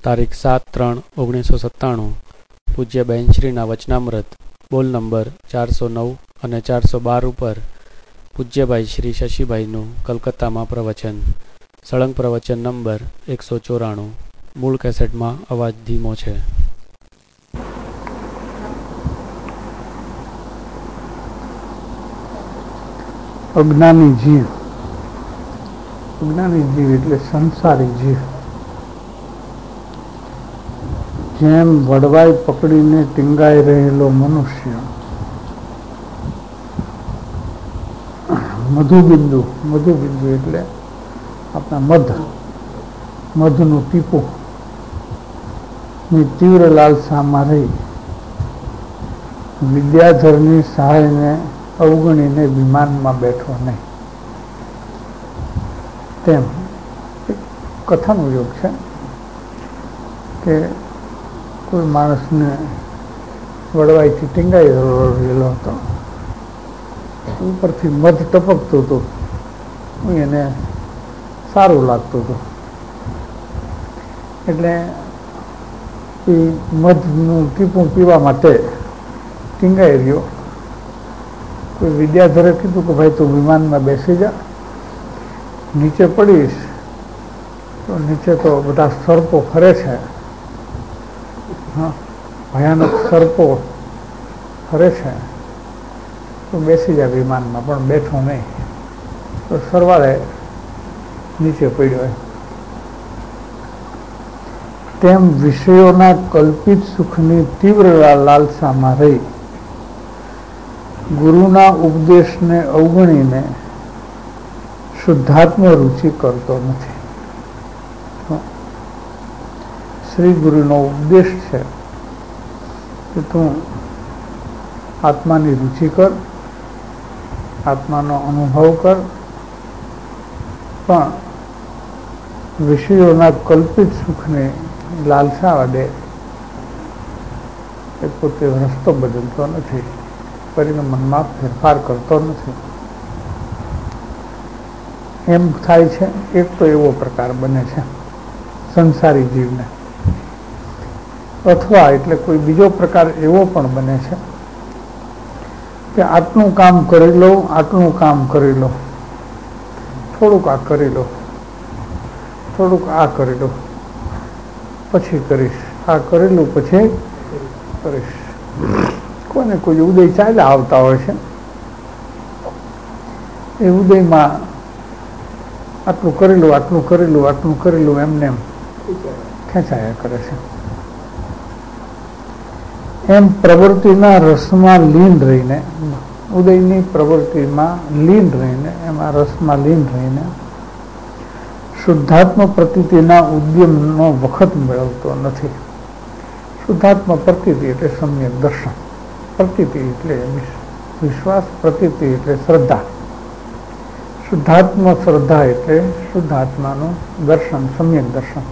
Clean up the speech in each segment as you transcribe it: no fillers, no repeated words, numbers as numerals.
તારીખ 7/3/1997 પૂજ્ય બહેનશ્રીના વચનામૃત બોલ નંબર 409 અને 412 ઉપર પૂજ્યભાઈ શ્રી શશીભાઈનું કલકત્તામાં પ્રવચન. સળંગ પ્રવચન નંબર 194. મૂળ કેસેટમાં અવાજ ધીમો છે. અજ્ઞાની જીવ એટલે સંસારી જીવ. જેમ વડવાઈ પકડીને ટીંગાઈ રહેલો મનુષ્ય મધુબિંદુ એટલે આપણા મધનું ટીપું ની તીવ્ર લાલસામાં રહી વિદ્યાધરની સહાયને અવગણીને વિમાનમાં બેઠો નહીં. તેમ કથાનો યોગ છે કે કોઈ માણસને વડવાઈથી ટીંગાઈ રહેલો હતો, ઉપરથી મધ ટપકતું હતું, એને સારું લાગતું હતું, એટલે એ મધનું ટીપું પીવા માટે ટીંગાઈ રહ્યો. કોઈ વિદ્યાધરે કીધું કે ભાઈ તું વિમાનમાં બેસી જા, નીચે પડીશ તો નીચે તો બધા સર્પો ફરે છે, ભયાનક સર્પો ફરે છે, તો બેસી જા વિમાનમાં. પણ બેઠો નહીં તો સરવાળે નીચે પડ્યો. તેમ વિષયોના કલ્પિત સુખની તીવ્ર લાલસામાં રહી ગુરુના ઉપદેશને અવગણીને શુદ્ધાત્મ રુચિ કરતો નથી. શ્રી ગુરુનો ઉપદેશ છે કે તું આત્માની રુચિ કર, આત્માનો અનુભવ કર, પણ વિષયોના કલ્પિત સુખને લાલસા વડે એ પોતે રસ્તો બદલતો નથી, પરિણમનમાં ફેરફાર કરતો નથી. એમ થાય છે. એક તો એવો પ્રકાર બને છે સંસારી જીવને, અથવા એટલે કોઈ બીજો પ્રકાર એવો પણ બને છે કે આટલું કામ કરી લો, થોડુંક આ કરી લો, થોડુંક આ કરી લો, પછી કરીશ, આ કરેલું પછી કરીશ. કોઈને કોઈ ઉદય ચાલ્યા આવતા હોય છે, એ ઉદયમાં આટલું કરેલું એમને એમ ખેંચાયા કરે છે. એમ પ્રવૃત્તિના રસમાં લીન રહીને, ઉદયની પ્રવૃત્તિમાં લીન રહીને, એમાં રસમાં લીન રહીને શુદ્ધાત્મ પ્રતીતિના ઉદ્યમનો વખત મેળવતો નથી. શુદ્ધાત્મ પ્રતીતિ એટલે સમ્યક દર્શન, પ્રતીતિ એટલે વિશ્વાસ, પ્રતીતિ એટલે શ્રદ્ધા, શુદ્ધાત્મ શ્રદ્ધા એટલે શુદ્ધાત્માનું દર્શન, સમ્યક દર્શન.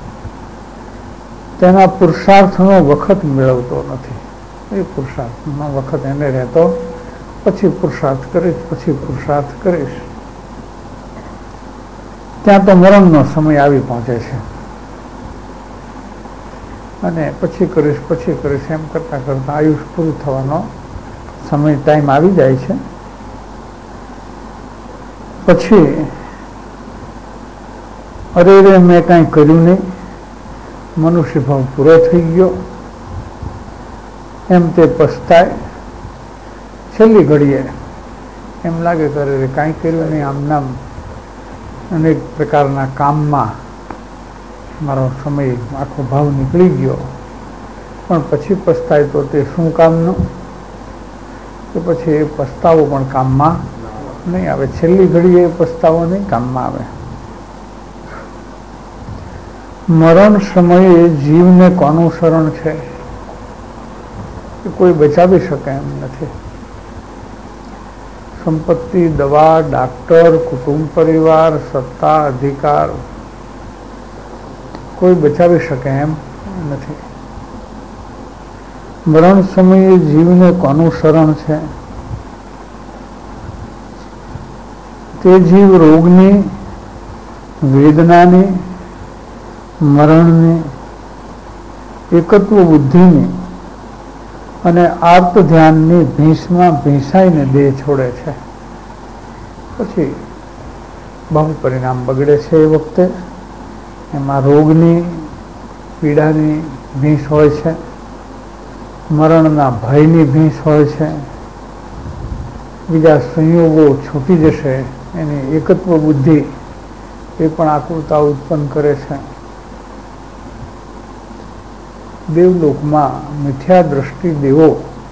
તેના પુરુષાર્થનો વખત મેળવતો નથી. એ પુરુષાર્થનો વખત એને રહેતો, પછી પુરુષાર્થ કરીશ, ત્યાં તો મરણનો સમય આવી પહોંચે છે, અને પછી કરીશ એમ કરતા આયુષ પૂરું થવાનો સમય, ટાઈમ આવી જાય છે. પછી અરે મેં કાંઈ કર્યું નહીં, મનુષ્ય ભાવ પૂરો થઈ ગયો એમ તે પસ્તાય. છેલ્લી ઘડીએ એમ લાગે કે અરે કાંઈ કર્યું નહીં, આમ નામ અનેક પ્રકારના કામમાં મારો સમય આખો ભાવ નીકળી ગયો. પણ પછી પસ્તાય તો તે શું કામનું, કે પછી એ પસ્તાવો પણ કામમાં નહીં આવે. છેલ્લી ઘડીએ એ પસ્તાવો નહીં કામમાં આવે. મરણ સમયે જીવને કોનું શરણ છે એ કોઈ બચાવી શકે એમ નથી. સંપત્તિ, દવા, ડાક્ટર, કુટુંબ પરિવાર, સત્તા, અધિકાર કોઈ બચાવી શકે એમ નથી. મરણ સમયે જીવને કોનું શરણ છે? તે જીવ રોગની, વેદનાની, મરણની એકત્વ બુદ્ધિની અને આર્ત ધ્યાનની ભીંસમાં ભીંસાઈને દેહ છોડે છે. પછી બહુ પરિણામ બગડે છે. એ વખતે એમાં રોગની પીડાની ભીંસ હોય છે, મરણના ભયની ભીંસ હોય છે, બીજા સંયોગો છૂટી જશે એની એકત્વ બુદ્ધિ એ પણ આકુરતા ઉત્પન્ન કરે છે. દેવલોકમાં મિથ્યા દ્રષ્ટિ દેવો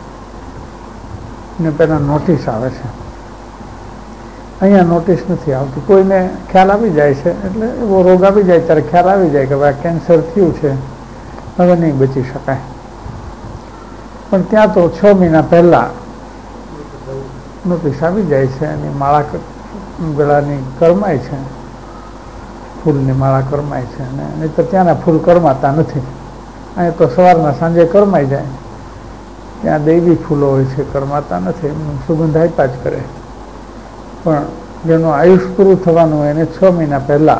ને પહેલા નોટિસ આવે છે. અહીંયા નોટિસ નથી આવતી. કોઈને ખ્યાલ આવી જાય છે, એટલે એવો રોગ આવી જાય ત્યારે ખ્યાલ આવી જાય કે ભાઈ કેન્સર થયું છે, હવે નહીં બચી શકાય. પણ ત્યાં તો 6 મહિના પહેલા નોટિસ આવી જાય છે. એની માળા ગળાની કરમાય છે, ફૂલની માળા કરમાય છે. અને નહીં તો ત્યાંના ફૂલ કરમાતા નથી. અહીંયા તો સવારના સાંજે કરમાઈ જાય. ત્યાં દૈવી ફૂલો હોય છે, કરમાતા નથી, સુગંધ આપ્યા જ કરે. પણ જેનું આયુષ પૂરું થવાનું હોય એને 6 મહિના પહેલા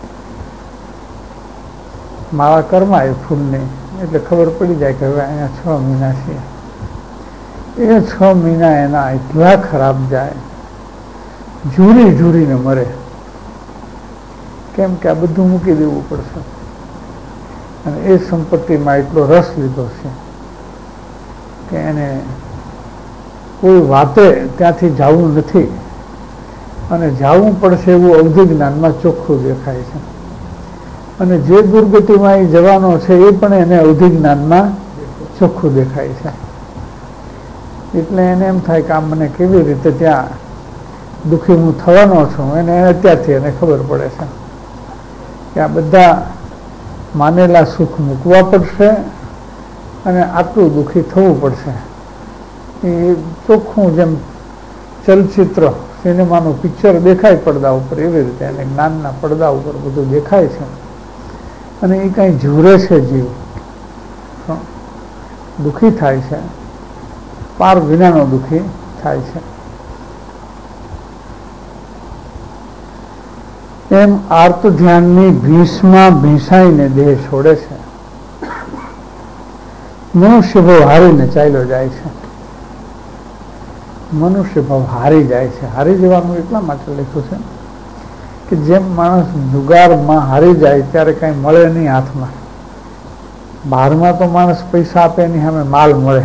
માળા કરમાય ફૂલની, એટલે ખબર પડી જાય કે હવે અહીંયા 6 મહિના છે. એ 6 મહિના એના એટલા ખરાબ જાય, ઝૂરીને મરે. કેમ કે આ બધું મૂકી દેવું પડશે. અને એ સંપત્તિમાં એટલો રસ લીધો છે કે એને કોઈ વાતે ત્યાંથી જવું નથી. અને જવું પડશે એવું અવધિ જ્ઞાનમાં ચોખ્ખું દેખાય છે. અને જે દુર્ગતિમાં એ જવાનો છે એ પણ એને અવધિ જ્ઞાનમાં ચોખ્ખું દેખાય છે. એટલે એને એમ થાય કે આ મને કેવી રીતે ત્યાં દુઃખી હું થવાનો છું, એને અત્યારથી એને ખબર પડે છે કે આ બધા માનેલા સુખ મૂકવા પડશે અને આટલું દુઃખી થવું પડશે. એ ચોખ્ખું જેમ ચલચિત્ર સિનેમાનું પિક્ચર દેખાય પડદા ઉપર, એવી રીતે એને જ્ઞાનના પડદા ઉપર બધું દેખાય છે. અને એ કાંઈ ઝૂરે છે જીવ, દુઃખી થાય છે, પાર વિનાનો દુઃખી થાય છે. એમ આર્ત ધ્યાનની ભીંસમાં ભીંસાઈને દેહ છોડે છે. મનુષ્ય ભાવ હારીને ચાલ્યો જાય છે. મનુષ્ય ભાવ હારી જાય છે. હારી જવાનું એટલા માટે લખ્યું છે કે જેમ માણસ જુગારમાં હારી જાય ત્યારે કંઈ મળે નહીં હાથમાં. બહારમાં તો માણસ પૈસા આપે એની સામે માલ મળે.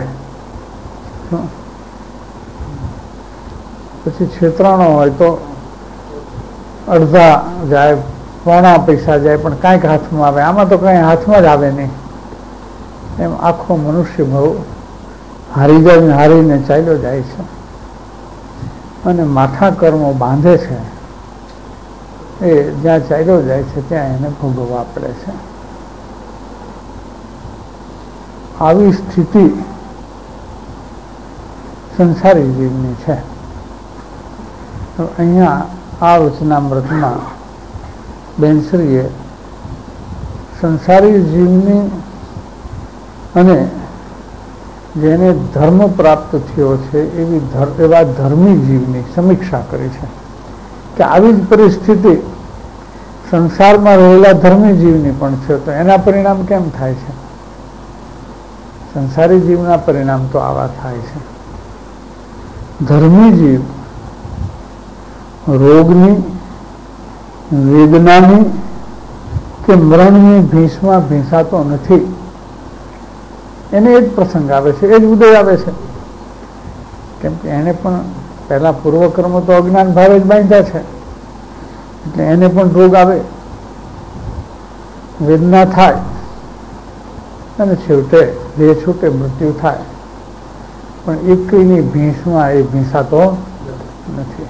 પછી છેતરાણો હોય તો અડધા જાય, પોણા પૈસા જાય, પણ કાંઈક હાથમાં આવે. આમાં તો કાંઈ હાથમાં જ આવે નહીં. એમ આખો મનુષ્ય ભાવ હારીને ચાલ્યો જાય છે. અને માઠા કર્મો બાંધે છે એ જ્યાં ચાલ્યો જાય છે ત્યાં એને ભોગવવા પડે છે. આવી સ્થિતિ સંસારી જીવની છે. તો અહીંયા આ વચનામૃતમાં બેનશ્રીએ સંસારી જીવની અને જેને ધર્મ પ્રાપ્ત થયો છે એવા ધર્મી જીવની સમીક્ષા કરી છે કે આવી જ પરિસ્થિતિ સંસારમાં રહેલા ધર્મી જીવની પણ છે. તો એના પરિણામ કેમ થાય છે? સંસારી જીવના પરિણામ તો આવા થાય છે. ધર્મી જીવ રોગની, વેદનાની કે મરણની ભીંસમાં ભીંસાતો નથી. એને એ જ પ્રસંગ આવે છે, એ જ ઉદય આવે છે. કેમ કે એને પણ પહેલા પૂર્વકર્મ તો અજ્ઞાન ભાવે જ બાંધ્યા છે, એટલે એને પણ રોગ આવે, વેદના થાય અને છેવટે દેહ છૂટે, મૃત્યુ થાય. પણ એકની ભીંસમાં એ ભીંસાતો નથી.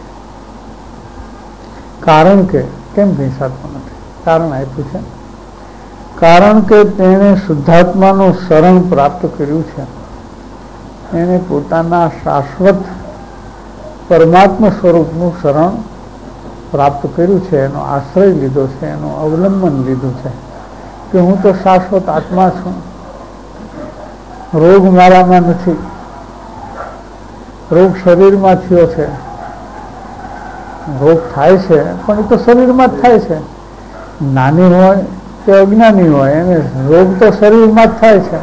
કારણ કે કેમ ભીંસાતો નથી? કારણ આપ્યું છે. કારણ કે તેણે શુદ્ધાત્માનું શરણ પ્રાપ્ત કર્યું છે. એને પોતાના શાશ્વત પરમાત્મા સ્વરૂપનું શરણ પ્રાપ્ત કર્યું છે. એનો આશ્રય લીધો છે, એનું અવલંબન લીધું છે કે હું તો શાશ્વત આત્મા છું, રોગ મારામાં નથી, રોગ શરીરમાં થયો છે. રોગ થાય છે પણ એ તો શરીરમાં જ થાય છે. નાની હોય કે અજ્ઞાની હોય એને રોગ તો શરીરમાં જ થાય છે.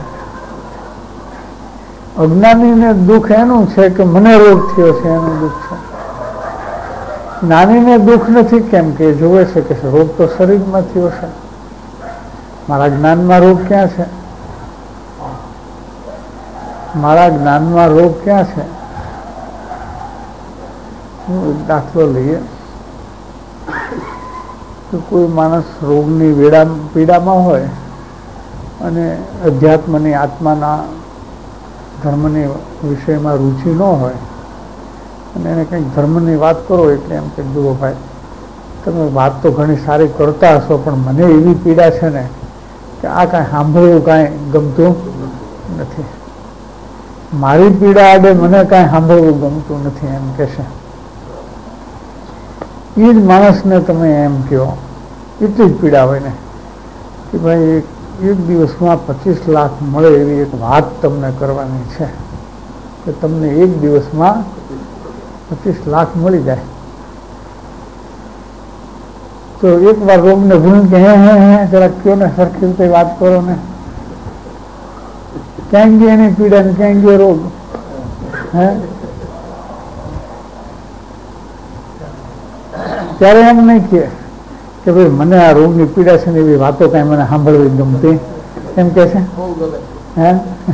અજ્ઞાનીને દુઃખ એનું છે કે મને રોગ થયો છે એનું દુઃખ છે. જ્ઞાનીને દુઃખ નથી, કેમ કે જોવે છે કે રોગ તો શરીરમાં થયો છે. મારા જ્ઞાનમાં રોગ ક્યાં છે? મારા જ્ઞાનમાં રોગ ક્યાં છે? દાખલો લઈએ તો કોઈ માણસ રોગની પીડામાં હોય અને અધ્યાત્મની આત્માના ધર્મની વિષયમાં રુચિ ન હોય અને એને કંઈક ધર્મની વાત કરો એટલે એમ કે જુઓ ભાઈ, તમે વાત તો ઘણી સારી કરતા હશો પણ મને એવી પીડા છે ને કે આ કાંઈ સાંભળવું કાંઈ ગમતું નથી. મારી પીડા આડે મને કાંઈ સાંભળવું ગમતું નથી એમ કહેશે. એ જ માણસને તમે એમ કહો, એટલી જ પીડા હોય ને કે ભાઈ એક દિવસમાં 25 લાખ મળે એવી એક વાત તમને કરવાની છે કે તમને એક દિવસમાં 25 લાખ મળી જાય તો એક વાર રોગને ભૂલ કે હે જરા કયો ને સરખી રીતે વાત કરો ને, ક્યાં ગઈ એની પીડા ને ક્યાં ગયો રોગ? હે ત્યારે એમ નહીં કે ભાઈ મને આ રોગની પીડા છે ને એવી વાતો કાંઈ મને સાંભળવી ગમતી, એમ કે છે. હે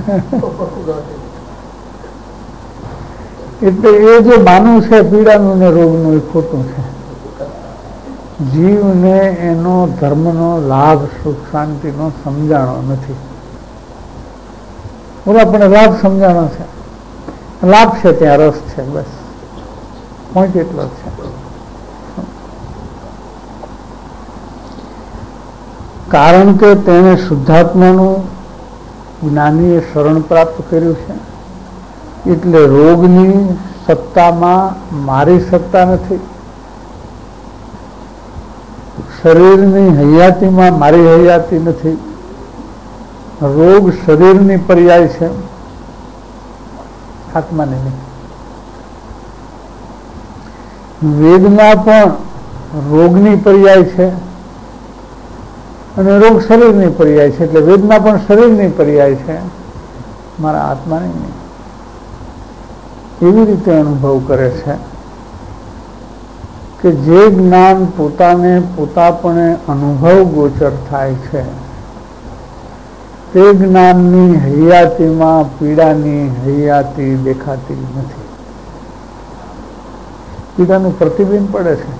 એટલે એ જે માનવું છે પીડાનું ને રોગનું એ ખોટું છે. જીવને એનો ધર્મનો લાભ સુખ શાંતિનો સમજાણો નથી. પણ લાભ સમજાણો છે, લાભ છે ત્યાં રસ છે, બસ પોઈન્ટ એટલો જ છે. કારણ કે તેણે શુદ્ધાત્માનું જ્ઞાનીએ શરણ પ્રાપ્ત કર્યું છે એટલે રોગની સત્તામાં મારી સત્તા નથી, શરીરની હયાતીમાં મારી હયાતી નથી. રોગ શરીરની પર્યાય છે, આત્માની નહીં. વેદના પણ રોગની પર્યાય છે અને રોગ શરીરની પર્યાય છે, એટલે વેદના પણ શરીરની પર્યાય છે, મારા આત્માની નહીં. એવી રીતે અનુભવ કરે છે કે જે જ્ઞાન પોતાને પોતાપણે અનુભવ ગોચર થાય છે તે જ્ઞાનની હયાતીમાં પીડાની હયાતી દેખાતી નથી. પીડાનું પ્રતિબિંબ પડે છે.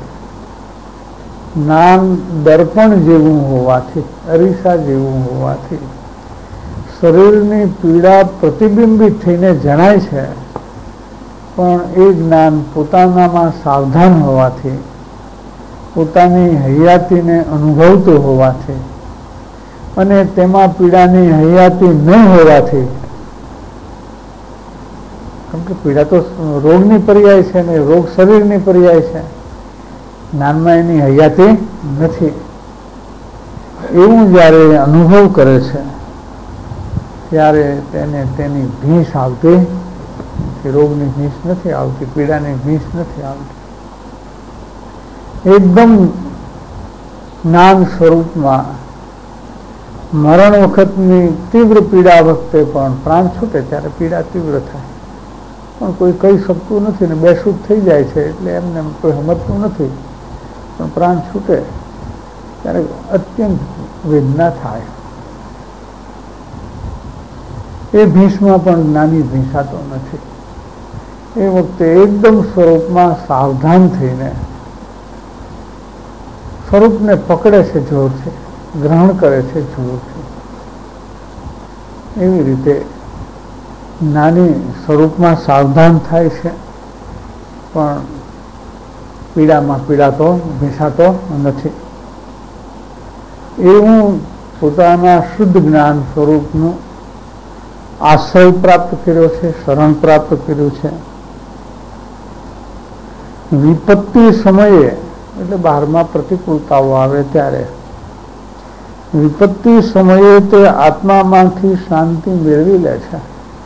જ્ઞાન દર્પણ જેવું હોવાથી, અરીસા જેવું હોવાથી શરીરની પીડા પ્રતિબિંબિત થઈને જણાય છે, પણ એ જ્ઞાન પોતાનામાં સાવધાન હોવાથી, પોતાની હયાતીને અનુભવતું હોવાથી અને તેમાં પીડાની હયાતી ન હોવાથી, કેમ કે પીડા તો રોગની પર્યાય છે ને રોગ શરીરની પર્યાય છે, જ્ઞાનમાં એની હયાતી નથી. એવું જ્યારે અનુભવ કરે છે ત્યારે તેને તેની ભીંસ આવતી, રોગની ભીંસ નથી આવતી, પીડાની ભીંસ નથી આવતી. એકદમ જ્ઞાન સ્વરૂપમાં મરણ વખતની તીવ્ર પીડા વખતે પણ પ્રાણ છૂટે ત્યારે પીડા તીવ્ર થાય, પણ કોઈ કહી શકતું નથી ને બેસુદ થઈ જાય છે એટલે એમને કોઈ સમજતું નથી, પણ પ્રાણ છૂટે ત્યારે અત્યંત વેદના થાય. એ ભીંસમાં પણ જ્ઞાની ભીંસાતો નથી. એ વખતે એકદમ સ્વરૂપમાં સાવધાન થઈને સ્વરૂપને પકડે છે જોરથી, ગ્રહણ કરે છે જોરથી. એવી રીતે જ્ઞાની સ્વરૂપમાં સાવધાન થાય છે પણ પીડામાં પીડાતો ભીંસાતો નથી. એવું પોતાના શુદ્ધ જ્ઞાન સ્વરૂપનું આશ્રય પ્રાપ્ત કર્યો છે, શરણ પ્રાપ્ત કર્યું છે. વિપત્તિ સમયે એટલે બહારમાં પ્રતિકૂળતાઓ આવે ત્યારે વિપત્તિ સમયે તે આત્મામાંથી શાંતિ મેળવી લે છે,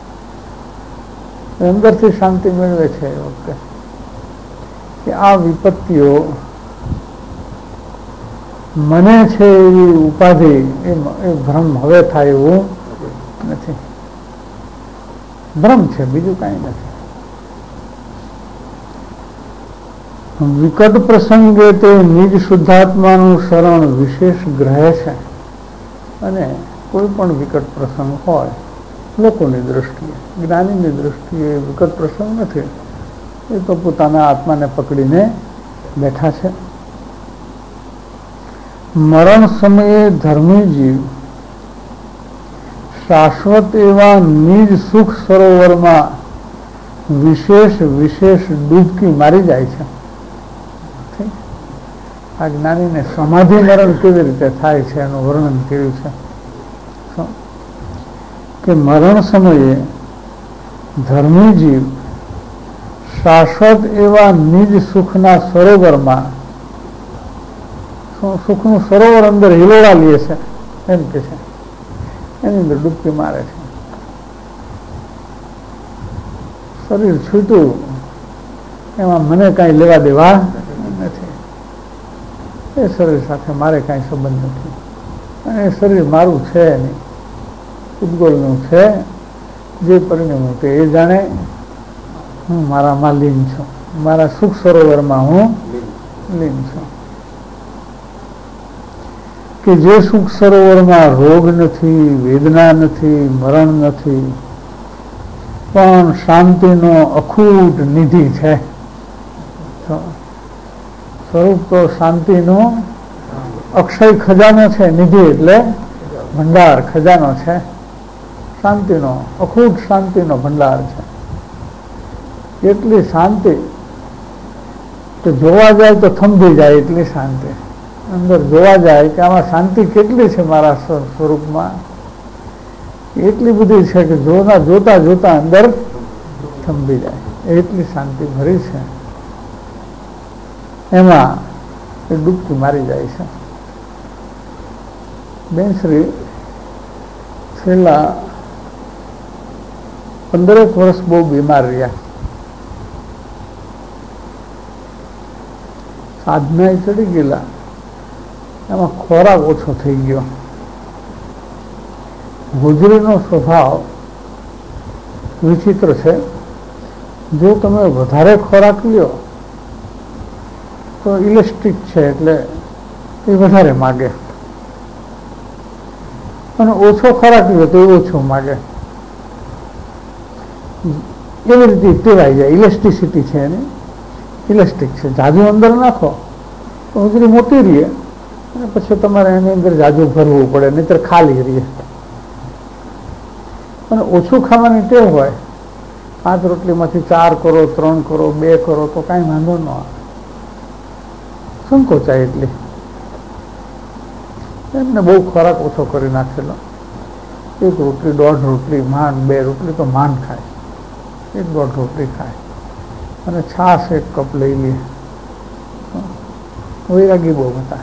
અંદરથી શાંતિ મેળવે છે. એ વખતે કે આ વિપત્તિઓ મને છે એવી ઉપાધિ એ ભ્રમ હવે થાય એવું નથી. ભ્રમ છે, બીજું કાંઈ નથી. વિકટ પ્રસંગે તે નિજ શુદ્ધાત્માનું શરણ વિશેષ ગ્રહે છે. અને કોઈ પણ વિકટ પ્રસંગ હોય લોકોની દ્રષ્ટિએ, જ્ઞાનીની દ્રષ્ટિએ વિકટ પ્રસંગ નથી. એ તો પોતાના આત્માને પકડીને બેઠા છે. મરણ સમયે ધર્મી જીવ શાશ્વત એવા નિજ સુખ સરોવરમાં વિશેષ વિશેષ ડૂબકી મારી જાય છે. આ જ્ઞાનીને સમાધિ મરણ કેવી રીતે થાય છે એનું વર્ણન કર્યું છે કે મરણ સમયે ધર્મી જીવ શાશ્વત એવા નિજ સુખના સરોવરમાં, સુખનું સરોવર અંદર હિલોળા લે છે એમ કે છે, એની અંદર ડૂબકી મારે છે. શરીર છૂટું એમાં મને કાંઈ લેવા દેવા નથી. એ શરીર સાથે મારે કાંઈ સંબંધ નથી. અને એ શરીર મારું છે નહીં, ઉદ્ગોલનું છે. જે પરિણામ તે એ જાણે. હું મારામાં લીન છું, મારા સુખ સરોવરમાં હું લીન છું. કે જે સુખ સરોવરમાં રોગ નથી, વેદના નથી, મરણ નથી, પણ શાંતિનો અખૂટ નિધિ છે. સ્વરૂપ તો શાંતિનો અક્ષય ખજાનો છે. નિધિ એટલે ભંડાર, ખજાનો છે. શાંતિનો અખૂટ શાંતિનો ભંડાર છે. એટલી શાંતિ કે જોવા જાય તો થંભી જાય એટલી શાંતિ. અંદર જોવા જાય કે આમાં શાંતિ કેટલી છે મારા સ્વરૂપમાં, એટલી બધી છે કે જોતા જોતા અંદર થંભી જાય એટલી શાંતિ ભરી છે. એમાં એ ડૂબકી મારી જાય છે. બેનશ્રી છેલ્લા 15 વર્ષ બહુ બીમાર રહ્યા. સાધના ચડી ગયેલા, એમાં ખોરાક ઓછો થઈ ગયો. ગુજરીનો સ્વભાવ વિચિત્ર છે. જો તમે વધારે ખોરાક લ્યો તો ઇલેસ્ટિક છે, એટલે એ વધારે માગે, અને ઓછો ખોરાક લ્યો તો એ ઓછો માગે. એવી રીતે ટેવાઈ જાય. ઇલેસ્ટિસિટી છે એની, ઇલેસ્ટિક છે. જાજુ અંદર નાખો તો ગુજરી મોટી રહીએ, અને પછી તમારે એની અંદર જાજુ ભરવું પડે, નહીતર ખાલી રહીએ. અને ઓછું ખાવાની ટેવ હોય, 5 રોટલીમાંથી 4 કરો, 3 કરો, 2 કરો તો કાંઈ વાંધો ન આવે. સંકોચાય એટલી. એમને બહુ ખોરાક ઓછો કરી નાખેલો. 1 રોટલી, 1.5 રોટલી માંડ, 2 રોટલી તો માંડ ખાય, 1.5 રોટલી ખાય, અને છાશ 1 કપ લઈ લે. વૈરાગી બહુ હતા.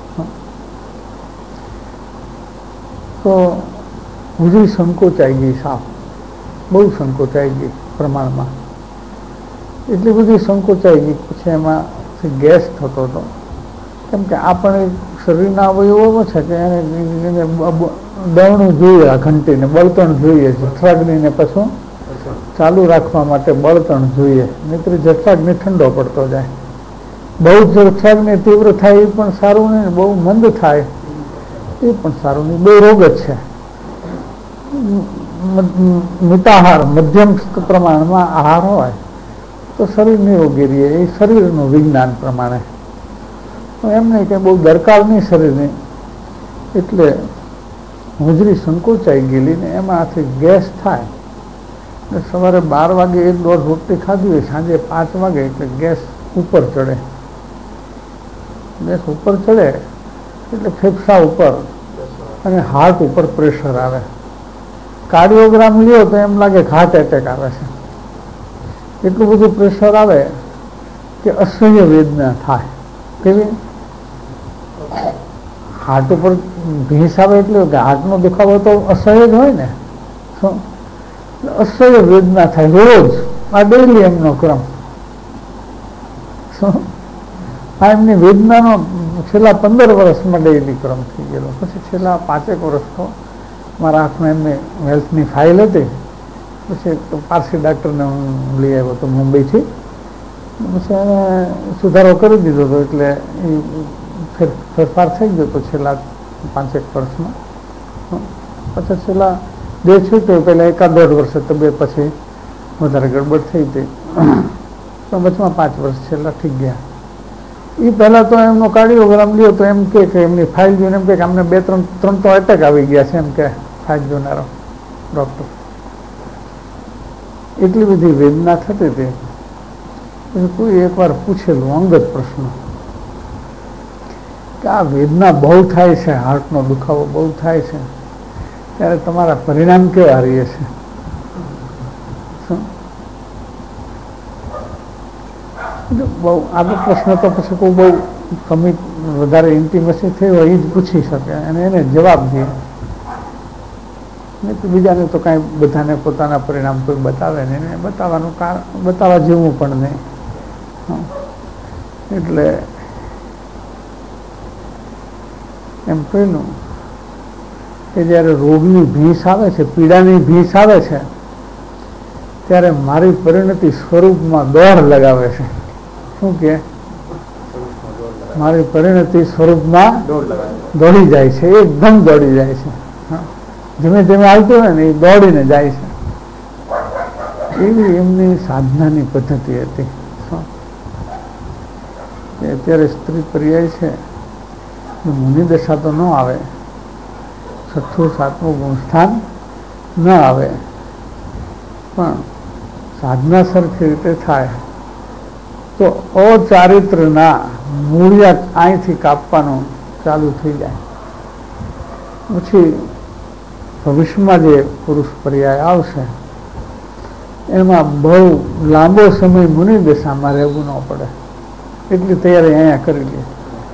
તો ગુજરી સંકોચાઈ ગઈ, સાફ બહુ સંકોચાઈ ગઈ પ્રમાણમાં. એટલી બધી સંકોચાઈ ગઈ પછી એમાં ગેસ થતો હતો. કેમ કે આપણે શરીરના અવયવો છે કે એને દવણું જોઈએ, આ ઘંટીને બળતણ જોઈએ, જઠરાગ્નિને પાછું ચાલુ રાખવા માટે બળતણ જોઈએ, નહીતર જઠરાગ્નિ ઠંડો પડતો જાય. બહુ જઠરાગ્નિ તીવ્ર થાય એ પણ સારું નહીં, બહુ મંદ થાય એ પણ સારું નહીં. 2 રોગ જ છે. મિતાહાર, મધ્યમ પ્રમાણમાં આહાર હોય તો શરીર નિરોગી રહે. એ શરીરનું વિજ્ઞાન પ્રમાણે. એમ નહીં કે બહુ દરકાર નહીં શરીરની. એટલે ગુજરી સંકોચાઈ ગયેલી ને એમાંથી ગેસ થાય. સવારે 12 વાગે 1-1.5 રોટલી ખાધી હોય, સાંજે 5 વાગે એટલે ગેસ ઉપર ચડે. ગેસ ઉપર ચડે એટલે ફેફસા ઉપર અને હાર્ટ ઉપર પ્રેશર આવે. કાર્ડિયોગ્રામ લ્યો તો એમ લાગે કે હાર્ટ એટેક આવે છે. એટલું બધું પ્રેશર આવે કે અસહ્ય વેદના થાય. કેવી? હાર્ટ ઉપર ભેંસ આવે એટલે કે હાર્ટનો દુખાવો તો અસહ્ય જ હોય ને. શું અસહ્ય વેદના થાય રોજ. આ ડેલી એમનો ક્રમ. શું આ એમની વેદનાનો છેલ્લા 15 વર્ષમાં ડેઇલી ક્રમ થઈ ગયેલો. પછી છેલ્લા 5 વર્ષ તો મારા હાથમાં એમને હેલ્થની ફાઇલ હતી. પછી પારસી ડાક્ટરને હું લઈ આવ્યો હતો મુંબઈથી. પછી એને સુધારો કરી દીધો હતો, એટલે એ ફેરફાર થઈ ગયો હતો છેલ્લા 5 વર્ષમાં. પછી છેલ્લા 2 છૂટ્યો, પહેલાં 1.5 વર્ષે તબિયત પછી વધારે ગડબડ થઈ હતી, પણ વચમાં 5 વર્ષ છેલ્લા ઠીક ગયા. એ પહેલાં તો એમનો કાર્ડિયોગ્રામ લ્યો તો એમ કે એમની ફાઇલ જોઈને એમ કે અમને 2-3 તો એટેક આવી ગયા છે, એમ કે ફાઇલ જોનારો ડૉક્ટર. એટલી બધી વેદના થતી હતી. પછી કોઈ એકવાર પૂછેલું અંગત પ્રશ્ન કે આ વેદના બહુ થાય છે, હાર્ટનો દુખાવો બહુ થાય છે, ત્યારે તમારા પરિણામ કેવા રહીએ છે? બહુ આગળ પ્રશ્ન તો પછી કોઈ બહુ કમી વધારે ઇન્ટિમસી થઈ હોય એ જ પૂછી શકે અને એને જવાબ દે. નહીં તો બીજાને તો કાંઈ બધાને પોતાના પરિણામ કોઈ બતાવે નહીં, એને બતાવવાનું બતાવવા જેવું પણ નહીં. એટલે એમ કહેલું કે જ્યારે રોગની ભીંસ આવે છે, પીડાની ભીંસ આવે છે, ત્યારે મારી પરિણતિ સ્વરૂપમાં દોડ લગાવે છે. શું કે મારી પરિણતિ સ્વરૂપમાં દોડી જાય છે, એકદમ દોડી જાય છે. ધીમે ધીમે આવતું હોય ને એ દોડીને જાય છે. એવી એમની સાધનાની પદ્ધતિ હતી. અત્યારે સ્ત્રી પર્યાય છે, મુનિ દશા તો ન આવે, 6ઠું 7મું ગુણસ્થાન ન આવે, પણ સાધના સરખી રીતે થાય તો અચારિત્રના મૂળિયા અહીંથી કાપવાનું ચાલુ થઈ જાય. પછી ભવિષ્યમાં જે પુરુષ પર્યાય આવશે એમાં બહુ લાંબો સમય મુનિ દશામાં રહેવું ન પડે, એટલી તૈયારી અહીંયા કરી લે.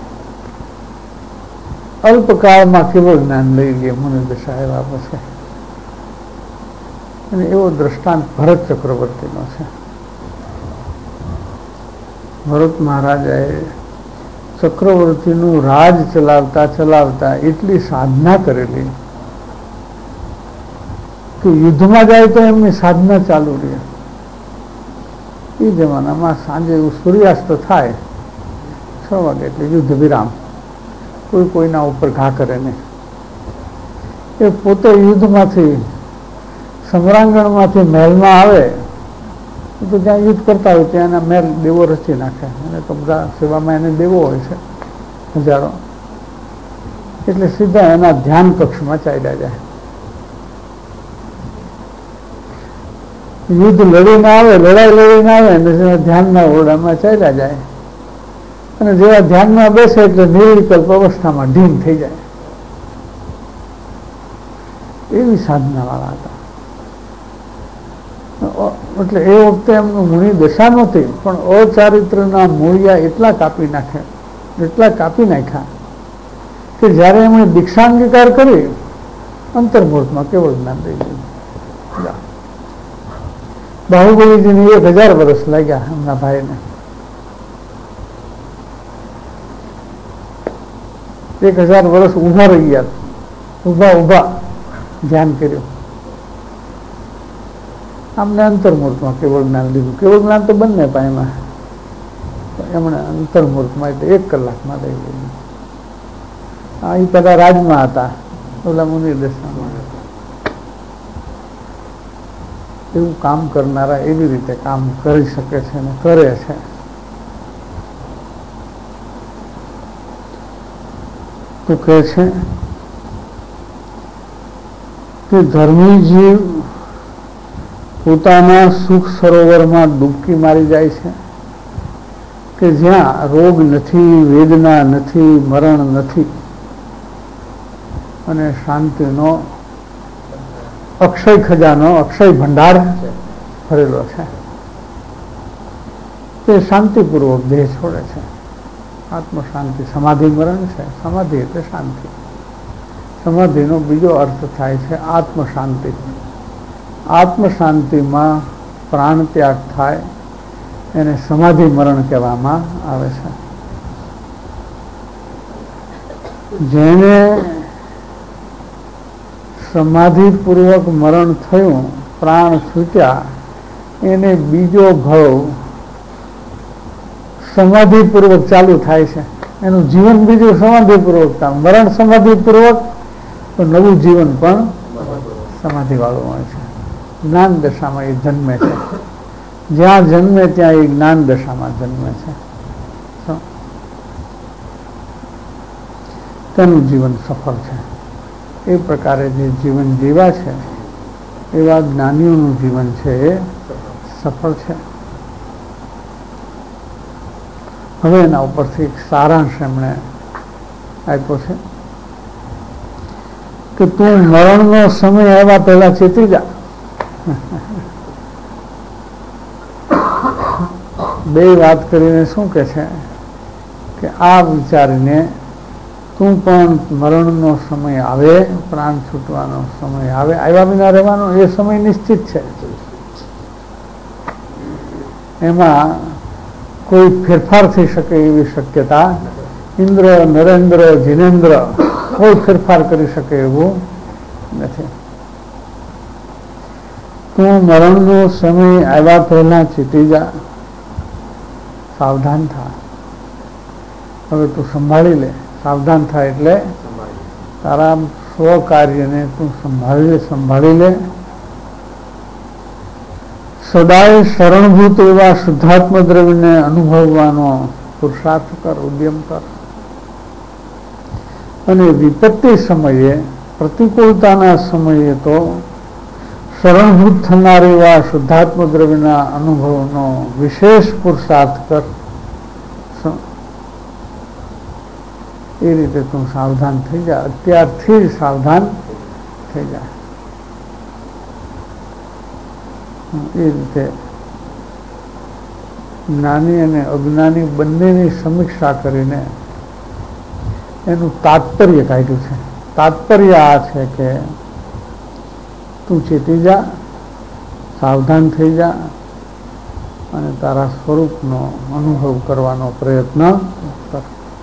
અલ્પકાળમાં કેવળ જ્ઞાન લઈ લે મુનિ દશા આવ્યા પછી. અને એવો દ્રષ્ટાંત ભરત ચક્રવર્તીનો છે. ભરત મહારાજાએ ચક્રવર્તીનું રાજ ચલાવતા ચલાવતા એટલી સાધના કરેલી કે યુદ્ધમાં જાય તો એમની સાધના ચાલુ રહે. એ જમાનામાં સાંજે સૂર્યાસ્ત થાય 6 વાગે એટલે યુદ્ધ વિરામ, કોઈ કોઈના ઉપર ઘા કરે નહીં. એ પોતે યુદ્ધમાંથી સમરાંગણમાંથી મહેલમાં આવે તો જ્યાં યુદ્ધ કરતા હોય ત્યાં એના મહેલ દેવો રચી નાખે, અને તો બધા સેવામાં એને દેવો હોય છે હજારો, એટલે સીધા એના ધ્યાન કક્ષમાં ચાલ્યા જાય. યુદ્ધ લડીને આવે, લડાઈ લડીને આવે અને ધ્યાનના ઓરડામાં ચાલ્યા જાય, અને જેવા ધ્યાનમાં બેસે એટલે નિર્વિકલ્પ અવસ્થામાં ઢીમ થઈ જાય. એવી સાધના વાળા હતા. એટલે એ વખતે એમનું મુનિ દશા નહોતી, પણ અચારિત્રના મૂળિયા એટલા કાપી નાખ્યા કે જ્યારે એમણે દીક્ષાંગીકાર કરી અંતર્મુહૂર્તમાં કેવળ જ્ઞાન દઈ દીધું. બાહુબલીજીને 1000 વર્ષ લાગ્યા એમના ભાઈને. 1000 વર્ષ ઊભા રહી ગયા, ઊભા ધ્યાન કર્યું. આમને અંતર્મુહૂર્તમાં કેવળ જ્ઞાન લીધું. કેવળ જ્ઞાન તો બંને પાયમાં, એમણે અંતર્મુહૂર્તમાં એટલે 1 કલાકમાં લઈ લીધું. એ પેલા રાજમાં હતા, ઓલા મુનિ દશામાં. એવું કામ કરનારા એવી રીતે કામ કરી શકે છે અને કરે છે. તો કહે છે કે ધર્મી જીવ પોતાના સુખ સરોવરમાં ડૂબકી મારી જાય છે કે જ્યાં રોગ નથી, વેદના નથી, મરણ નથી, અને શાંતિનો અક્ષય ખજાનો, અક્ષય ભંડાર ભરેલો છે. તે શાંતિપૂર્વક દેહ છોડે છે. આત્મ શાંતિ, સમાધિ મરણ છે. સમાધિ એટલે શાંતિ. સમાધિનો બીજો અર્થ થાય છે આત્મ શાંતિ. આત્મ શાંતિમાં પ્રાણ ત્યાગ થાય એને સમાધિ મરણ કહેવામાં આવે છે. જેને સમાધિપૂર્વક મરણ થયું, પ્રાણ છૂટ્યા, એને બીજો ભવ સમાધિપૂર્વક ચાલુ થાય છે. એનું જીવન બીજું સમાધિપૂર્વક થાય, મરણ સમાધિપૂર્વક, તો નવું જીવન પણ સમાધિ વાળું હોય છે. જ્ઞાન દશામાં એ જન્મે છે. જ્યાં જન્મે ત્યાં એ જ્ઞાન દશામાં જન્મે છે. તેનું જીવન સફળ છે. એ પ્રકારે જે જીવન જીવા છે એવા જ્ઞાનીઓનું જીવન છે એ સફળ છે. હવે એના ઉપરથી એક સારાંશ એમણે આપ્યો છે કે તું મરણનો સમય આવ્યા પહેલા ચેતી જા. બે વાત કરીને શું કે છે કે આ વિચારીને તું પણ મરણનો સમય આવે, પ્રાણ છૂટવાનો સમય આવે, આવ્યા વિના રહેવાનો એ સમય નિશ્ચિત છે. એમાં કોઈ ફેરફાર થઈ શકે એવી શક્યતા ઇન્દ્ર, નરેન્દ્ર, જીનેન્દ્ર કોઈ ફેરફાર કરી શકે એવું નથી. તું મરણનો સમય આવ્યા પહેલા ચીતી જા, સાવધાન થા. હવે તું સંભાળી લે. સાવધાન થાય એટલે તારા સ્વકાર્યને તું સંભાળી લે. સદાય શરણભૂત એવા શુદ્ધાત્મ દ્રવ્યને અનુભવવાનો પુરુષાર્થ કર, ઉદ્યમ કર. અને વિપત્તિ સમયે, પ્રતિકૂળતાના સમયે તો શરણભૂત થનાર એવા શુદ્ધાત્મ દ્રવ્યના અનુભવનો વિશેષ પુરુષાર્થ કર. એ રીતે તું સાવધાન થઈ જા, અત્યારથી જ સાવધાન થઈ જા. એ રીતે જ્ઞાની અને અજ્ઞાની બંનેની સમીક્ષા કરીને એનું તાત્પર્ય કાઢ્યું છે. તાત્પર્ય આ છે કે તું ચેતી જા, સાવધાન થઈ જા અને તારા સ્વરૂપનો અનુભવ કરવાનો પ્રયત્ન કર.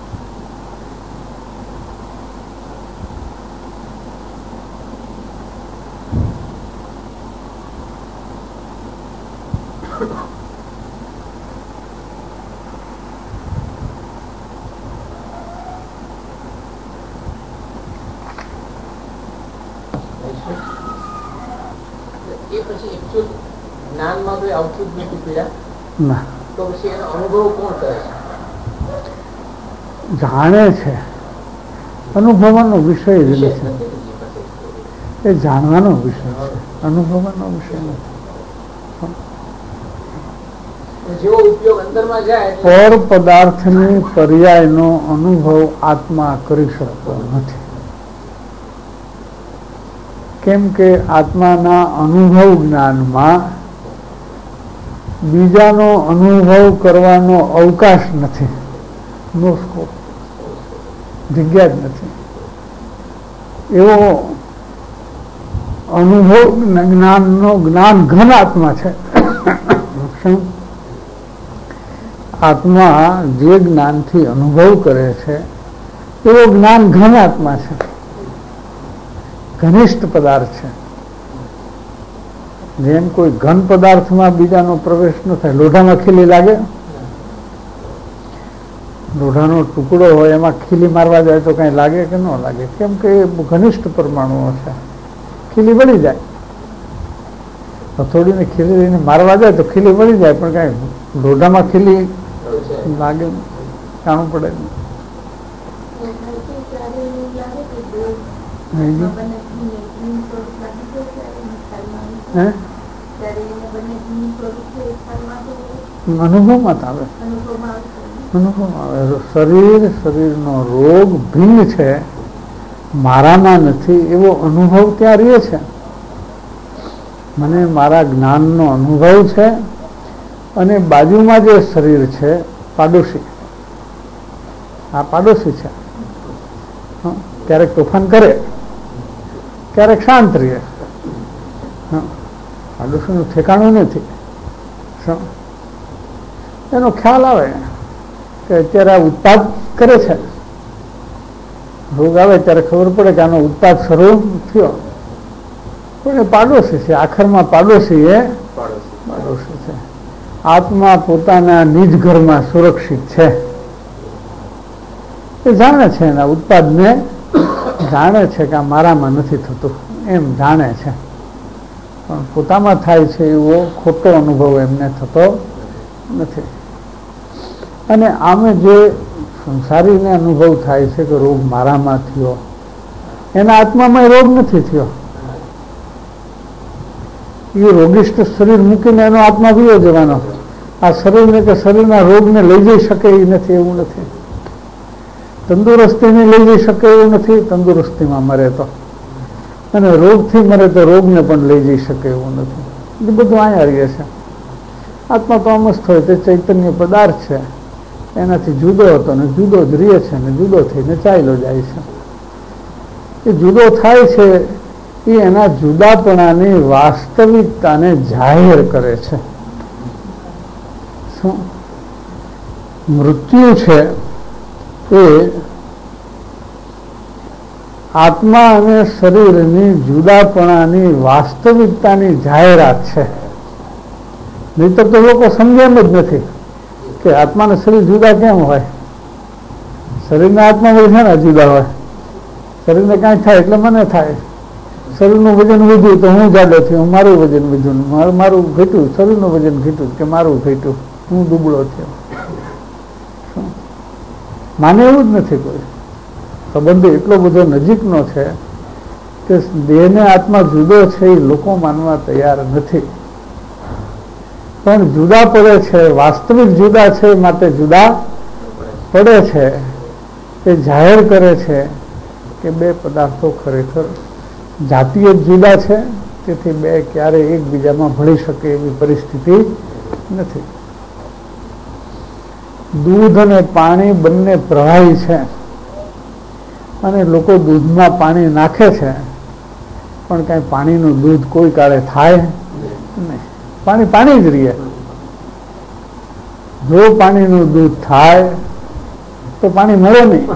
જાણે છે, અનુભવવાનો વિષય જ નથી. એ જાણવાનો વિષય છે, અનુભવવાનો વિષય નથી. પર પદાર્થની પર્યાયનો અનુભવ આત્મા કરી શકતો નથી. કેમ કે આત્માના અનુભવ જ્ઞાનમાં બીજાનો અનુભવ કરવાનો અવકાશ નથી. નો સ્કોપ, જગ્યા જ નથી. એવો અનુભવ જ્ઞાનનો જ્ઞાન ઘન આત્મા છે. આત્મા જે જ્ઞાનથી અનુભવ કરે છે એવો જ્ઞાન ઘન આત્મા છે, ઘનિષ્ઠ પદાર્થ છે. જેમ કોઈ ઘન પદાર્થમાં બીજાનો પ્રવેશ ન થાય. લોઢામાં ખીલી લાગે, લોઢાનો ટુકડો હોય એમાં ખીલી મારવા જાય તો કઈ લાગે કે ન લાગે? કેમ કે એ ઘનિષ્ઠ પરમાણુઓ છે, ખીલી વળી જાય. હથોડીને ખીલી લઈને મારવા જાય તો ખીલી વળી જાય, પણ કઈ લોઢામાં ખીલી લાગે, જાણવું પડે. અનુભવમાં આવે, અનુભવમાં આવે. શરીરનો રોગ ભિન્ન છે, મારામાં નથી એવો અનુભવ ત્યાં રહે છે. મને મારા જ્ઞાનનો અનુભવ છે અને બાજુમાં જે શરીર છે પાડોશી, આ પાડોશી છે. ક્યારેક તોફાન કરે, ક્યારેક શાંત રહે. પાડોશીનું ઠેકાણું નથી. એનો ખ્યાલ આવે કે અત્યારે આ ઉત્પાદ કરે છે, રોગ આવે ત્યારે ખબર પડે કે આનો ઉત્પાદ શરૂ થયો, પણ એ પાડોશી છે, આખરમાં પાડોશી એ પાડોશી છે. આત્મા પોતાના નિજ ઘરમાં સુરક્ષિત છે, એ જાણે છે, એના ઉત્પાદને જાણે છે કે આ મારામાં નથી થતું, એમ જાણે છે, પણ પોતામાં થાય છે એવો ખોટો અનુભવ એમને થતો નથી. અને આમે જે સંસારીને અનુભવ થાય છે કે રોગ મારામાં થયો, એના આત્મામાં રોગ નથી થયો. એ રોગિષ્ઠ શરીર મૂકીને એનો આત્મા પીવો જવાનો, આ શરીરને કે શરીરના રોગને લઈ જઈ શકે એ નથી, એવું નથી. તંદુરસ્તીને લઈ જઈ શકે એવું નથી, તંદુરસ્તીમાં મરે તો, અને રોગથી મરે તો રોગને પણ લઈ જઈ શકે એવું નથી. એ બધું અહીંયા રહે છે. આત્મા તો અમસ્ત હોય, તે ચૈતન્ય પદાર્થ છે, એનાથી જુદો હતો ને જુદો જ રહે છે, ને જુદો થઈને ચાલ્યો જાય છે. એ જુદો થાય છે એ એના જુદાપણાની વાસ્તવિકતાને જાહેર કરે છે. શું મૃત્યુ છે એ આત્મા અને શરીરની જુદાપણાની વાસ્તવિકતાની જાહેરાત છે. નહીતર તો લોકો સમજે એમ જ નથી કે આત્મા અને શરીર જુદા કેમ હોય. શરીરના આત્મા છે ને જુદા હોય, શરીરને કાંઈ થાય એટલે મને થાય. શરીરનું વજન વધ્યું તો હું જાડો થયો, મારું વજન વધ્યું, મારું ઘટ્યું, શરીરનું વજન ઘટ્યું કે મારું ઘટ્યું, હું દુબળો થયો. માને એવું જ નથી કોઈ. સંબંધ એટલો બધો નજીકનો છે કે દેહને આત્મા જુદો છે એ લોકો માનવા તૈયાર નથી, પણ જુદા પડે છે, વાસ્તવિક જુદા છે માટે જુદા પડે છે. એ જાહેર કરે છે કે બે પદાર્થો ખરેખર જાતીય જ જુદા છે, તેથી બે ક્યારેય એકબીજામાં ભળી શકે એવી પરિસ્થિતિ નથી. દૂધ અને પાણી બંને પ્રવાહી છે, અને લોકો દૂધમાં પાણી નાખે છે, પણ કાંઈ પાણીનું દૂધ કોઈ કાળે થાય નહીં. પાણી પાણી જ રહે. જો પાણીનું દૂધ થાય તો પાણી મળે નહીં,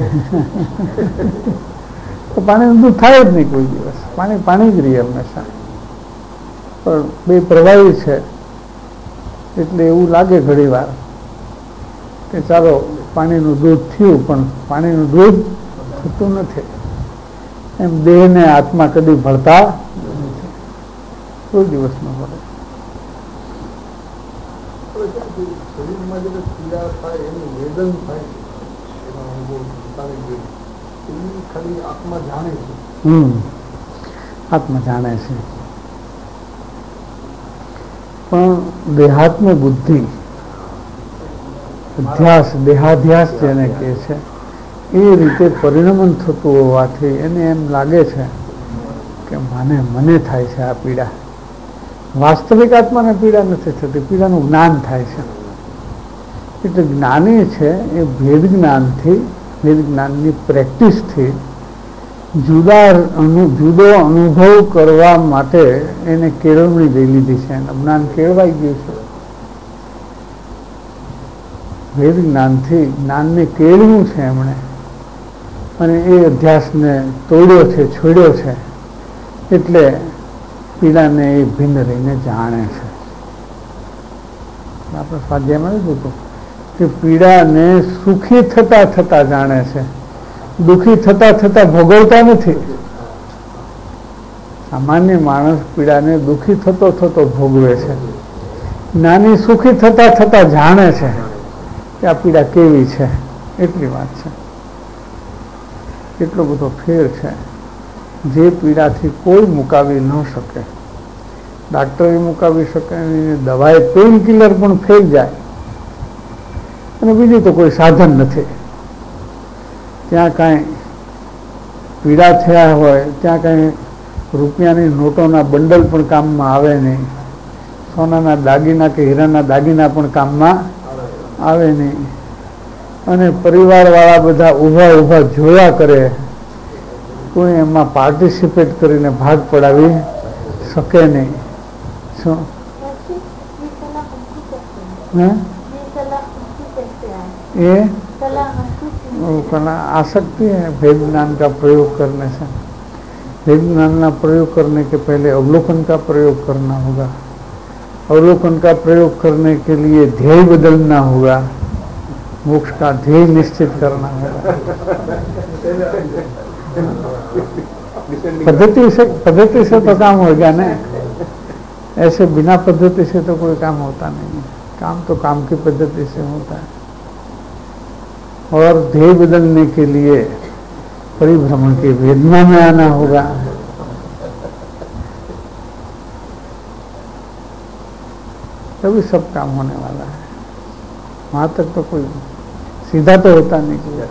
તો પાણીનું દૂધ થાય જ નહીં કોઈ દિવસ. પાણી પાણી જ રહે હંમેશા. પણ બે પ્રવાહી છે એટલે એવું લાગે ઘણી વાર કે ચાલો પાણીનું દૂધ થયું, પણ પાણીનું દૂધ થતું નથી. એમ દેહને આત્મા કદી ભળતા નથી, કોઈ દિવસ ન ભળે. શરીરમાં જે પીડા થાય, એનું વેદન થાય, ખાલી આત્મા જાણે છે. આત્મા જાણે છે, પણ દેહાત્મ બુદ્ધિ અધ્યાસ, દેહાધ્યાસ જેને કહે છે, એ રીતે પરિણમન થતું હોવાથી એને એમ લાગે છે કે મને થાય છે આ પીડા. વાસ્તવિક આત્માને પીડા નથી થતી, પીડાનું જ્ઞાન થાય છે. એટલે જ્ઞાની છે એ ભેદ જ્ઞાનથી, ભેદ જ્ઞાનની પ્રેક્ટિસથી જુદો અનુભવ કરવા માટે એને કેળવણી લઈ લીધી છે, એનું જ્ઞાન કેળવાઈ ગયું છે. ભેદ જ્ઞાનથી જ્ઞાનને કેળવ્યું છે એમણે, અને એ અધ્યાસને તોડ્યો છે, છોડ્યો છે, એટલે પીડાને એ ભિન્ન રહીને જાણે છે. આપણે સ્વાધ્યાયમાં લીધું હતું કે પીડાને સુખી થતા થતા જાણે છે, દુઃખી થતા થતા ભોગવતા નથી. સામાન્ય માણસ પીડાને દુઃખી થતો થતો ભોગવે છે, જ્ઞાની સુખી થતા થતા જાણે છે કે આ પીડા કેવી છે. એટલી વાત છે. એટલો બધો ફેર છે જે પીડાથી કોઈ મુકાવી ન શકે. ડાક્ટરે મુકાવી શકે નહીં, દવાએ પેઇન કિલર પણ ફેલ જાય, અને બીજું તો કોઈ સાધન નથી. ત્યાં કાંઈ પીડા થયા હોય ત્યાં કાંઈ રૂપિયાની નોટોના બંડલ પણ કામમાં આવે નહીં, સોનાના દાગીના કે હીરાના દાગીના પણ કામમાં આવે નહીં, અને પરિવારવાળા બધા ઊભા જોયા કરે, કોઈ એમાં પાર્ટિસિપેટ કરીને ભાગ પડાવી શકે નહીં. શું એ आसक्ति है भेद ज्ञान का प्रयोग करने से। भेद ज्ञान का प्रयोग करने के पहले अवलोकन का प्रयोग करना होगा। अवलोकन का प्रयोग करने के लिए ध्येय बदलना होगा, मोक्ष का ध्येय निश्चित करना होगा। पद्धति से तो काम होगा ना, ऐसे बिना पद्धति से तो कोई काम होता नहीं है। काम तो काम की पद्धति से होता है। और ध्येय बदलने के लिए परिभ्रमण की वेदना में आना होगा। तभी सब काम होने वाला है। वहां तक तो कोई सीधा तो होता नहीं किया।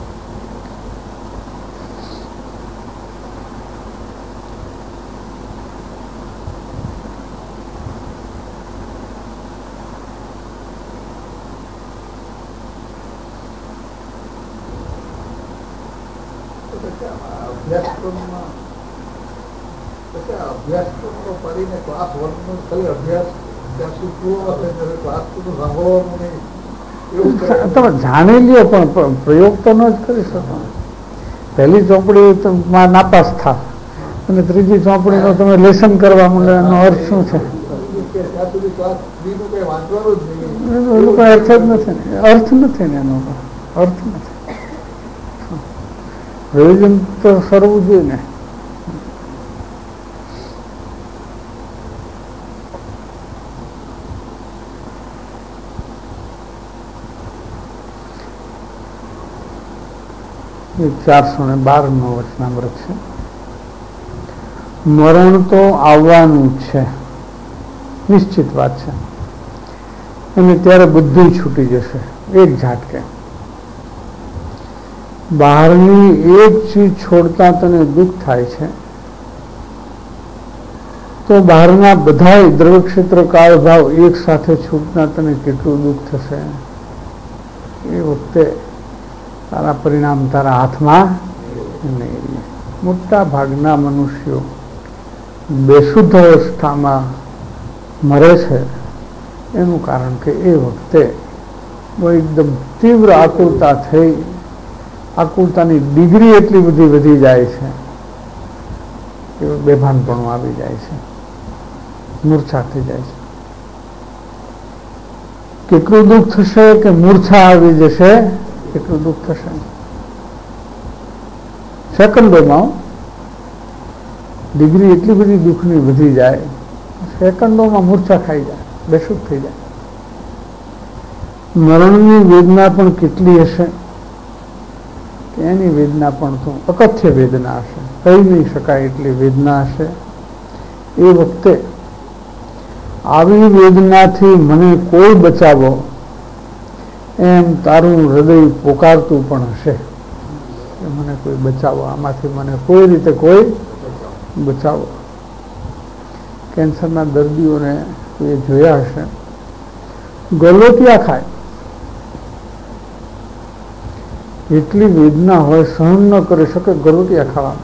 અભ્યાસક્રમનો કરીને ક્લાસ વર્ગનો ખાલી અભ્યાસ ત્યાં સુધી પૂરો થઈ જશે, ક્લાસ તો સાંભળવાનું નહીં એવું તમે જાણી લ્યો, પણ પ્રયોગ તો ન જ કરી શકો. પહેલી ચોપડીમાં નાપાસ થાવ અને ત્રીજી ચોપડીનો તમે લેસન કરવા માંડો, એનો અર્થ શું છે? ત્યાં સુધી ક્લાસ બીજું કંઈ વાંચવાનું જ નહીં. એનો કોઈ અર્થ જ નથી ને, અર્થ નથી ને, એનો અર્થ નથી. પ્રયોજન તો સરવું જોઈએ ને. એ 412 વચનામૃત છે. મરણ તો આવવાનું જ છે, નિશ્ચિત વાત છે. અને ત્યારે બધું છૂટી જશે એક ઝાટકે. બહારની એક ચીજ છોડતા તને દુઃખ થાય છે, તો બહારના બધા દ્રવ્ય ક્ષેત્ર કાળ ભાવ એક સાથે છૂટના તને કેટલું દુઃખ થશે. એ વખતે તારા પરિણામ તારા હાથમાં નહીં. મોટા ભાગના મનુષ્યો બેશુદ્ધ અવસ્થામાં મરે છે. એનું કારણ કે એ વખતે એકદમ તીવ્ર આકુરતા થઈ, આકુરતાની ડિગ્રી એટલી બધી વધી જાય છે કે બેભાનપણું આવી જાય છે, મૂર્છા થઈ જાય છે. કેટલું દુઃખ થશે કે મૂર્છા આવી જશે, કેટલું દુઃખ થશે. સેકન્ડોમાં ડિગ્રી એટલી બધી દુઃખની વધી જાય, સેકન્ડોમાં મૂર્છા ખાઈ જાય, બેશુદ્ધ થઈ જાય. મરણની વેદના પણ કેટલી હશે કે એની વેદના પણ તો અકથ્ય વેદના હશે, કહી નહીં શકાય એટલી વેદના હશે. એ વખતે આવી વેદનાથી મને કોઈ બચાવો એમ તારું હૃદય પોકારતું પણ હશે કે મને કોઈ બચાવો, આમાંથી મને કોઈ રીતે કોઈ બચાવો. કેન્સરના દર્દીઓને એ જોયા હશે, ગરવટિયા ખાય, એટલી વેદના હોય, સહન ન કરી શકે, ગરવટિયા ખાવા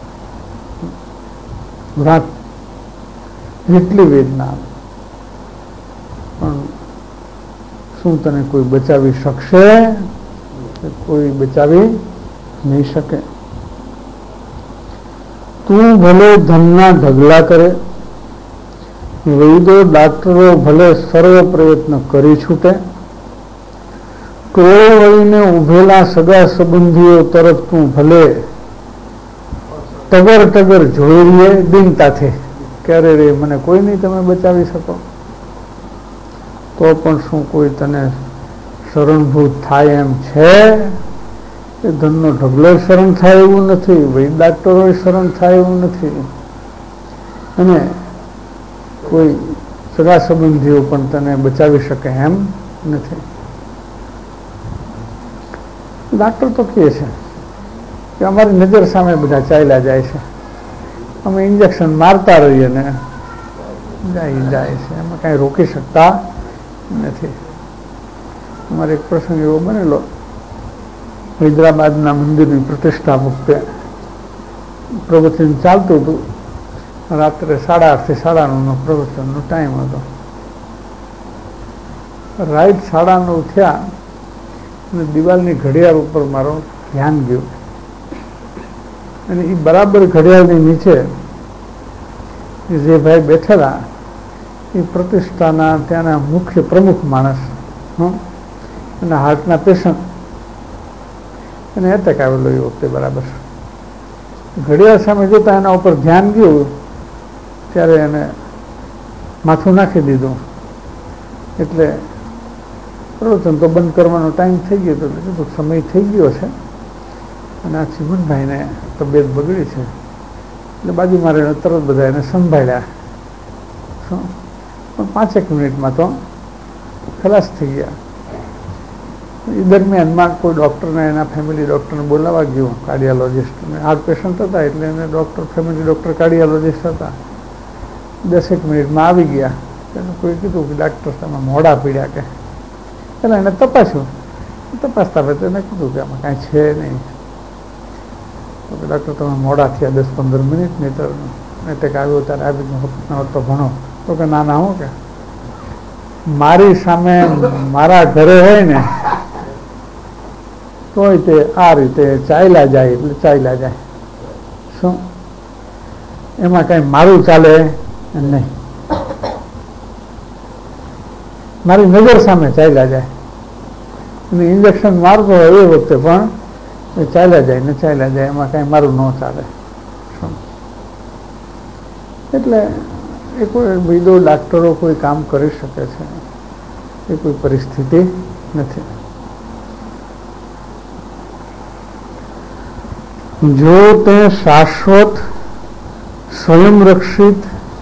રાત એટલી વેદના. પણ શું તને કોઈ બચાવી શકશે? કોઈ બચાવી નહીં શકે. તું ભલે ધનના ઢગલા કરે, વૈદો ડાક્ટરો ભલે સર્વ પ્રયત્ન કરી છૂટે, ટોળે વળીને ઉભેલા સગા સંબંધીઓ તરફ તું ભલે ટગર ટગર જોઈ રહીએ દીનતાથી કે અરે રે મને કોઈ નહીં તમે બચાવી શકો, તો પણ શું કોઈ તને શરણભૂત થાય એમ છે? એ ધનનો ઢગલો શરણ થાય એવું નથી, વૈદ ડાક્ટરો શરણ થાય એવું નથી, અને કોઈ સગા સંબંધીઓ પણ તને બચાવી શકે એમ નથી. ડાક્ટર તો કહે છે કે અમારી નજર સામે બધા ચાલ્યા જાય છે, અમે ઇન્જેક્શન મારતા રહીએ ને જાય છે, એમાં કાંઈ રોકી શકતા નથી. અમારે એક પ્રસંગ એવો બનેલો, હૈદરાબાદના મંદિરની પ્રતિષ્ઠા વખતે પ્રવચન ચાલતું હતું. રાત્રે 8:30 થી 9:30 પ્રવચનનો ટાઈમ હતો. રાઈટ 9:30 થયા અને દિવાલની ઘડિયાળ ઉપર મારું ધ્યાન ગયું અને એ બરાબર ઘડિયાળની નીચે જે ભાઈ બેઠેલા એ પ્રતિષ્ઠાના ત્યાંના મુખ્ય પ્રમુખ માણસ, અને હાર્ટના પેશન્ટ, એને એટેક આવેલો એ વખતે. બરાબર ઘડિયાળ સામે જોતા એના ઉપર ધ્યાન ગયું ત્યારે એને માથું નાખી દીધું. એટલે પ્રવચન તો બંધ કરવાનો ટાઈમ થઈ ગયો હતો, એટલે સમય થઈ ગયો છે અને આ ચીમનભાઈને તબિયત બગડી છે, એટલે બાજુ મારે તરત બધા એને સંભાળ્યા. પણ 5 મિનિટમાં તો ખલાસ થઈ ગયા. એ દરમિયાનમાં કોઈ ડૉક્ટરને, એના ફેમિલી ડૉક્ટરને બોલાવવા ગયું, કાર્ડિયોલોજિસ્ટ. હાર્ટ પેશન્ટ હતા એટલે એને ડૉક્ટર, ફેમિલી ડૉક્ટર કાર્ડિયોલોજિસ્ટ હતા. 10 મિનિટમાં આવી ગયા. એને કોઈ કીધું કે ડાક્ટર તમે મોડા પીડ્યા કે. એટલે એને તપાસ્યું. તપાસતા પછી એને કીધું કે આમાં કાંઈ છે નહીં. તો કે ડાક્ટર તમે મોડા થયા 10-15 મિનિટ, નહીં તો એટેક આવ્યો ત્યારે આવી તો ભણો. તો કે ના ના, હું કે મારી સામે મારા ઘરે હોય ને તોય તે આ રીતે ચાલ્યા જાય એટલે ચાલ્યા જાય. શું એમાં કાંઈ મારું ચાલે નહીં. મારી નજર સામે ચાલ્યા જાય અને ઇન્જેક્શન મારતો હોય એ વખતે પણ એ ચાલ્યા જાય ને ચાલ્યા જાય, એમાં કાંઈ મારું ન ચાલે. એટલે એ કોઈ વિદો ડાક્ટરો કોઈ કામ કરી શકે છે, એ કોઈ પરિસ્થિતિ નથી. જો તે શાશ્વત સ્વયંરક્ષિત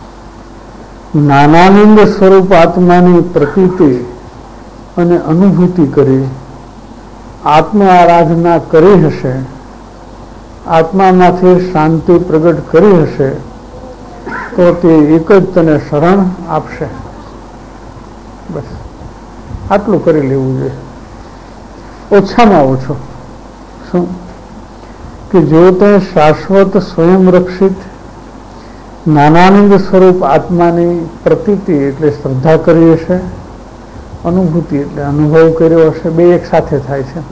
નાનાનંદ સ્વરૂપ આત્માની પ્રતીતિ અને અનુભૂતિ કરી આત્મ આરાધના કરી હશે, આત્મામાંથી શાંતિ પ્રગટ કરી હશે, તો તે એક જ તને શરણ આપશે. બસ આટલું કરી લેવું જોઈએ, ઓછામાં ઓછું. શું કે જો તે શાશ્વત સ્વયંરક્ષિત નાનાનંદ સ્વરૂપ આત્માની પ્રતીતિ એટલે શ્રદ્ધા કરી હશે, અનુભૂતિ એટલે અનુભવ કર્યો હશે, બે એક સાથે થાય છે,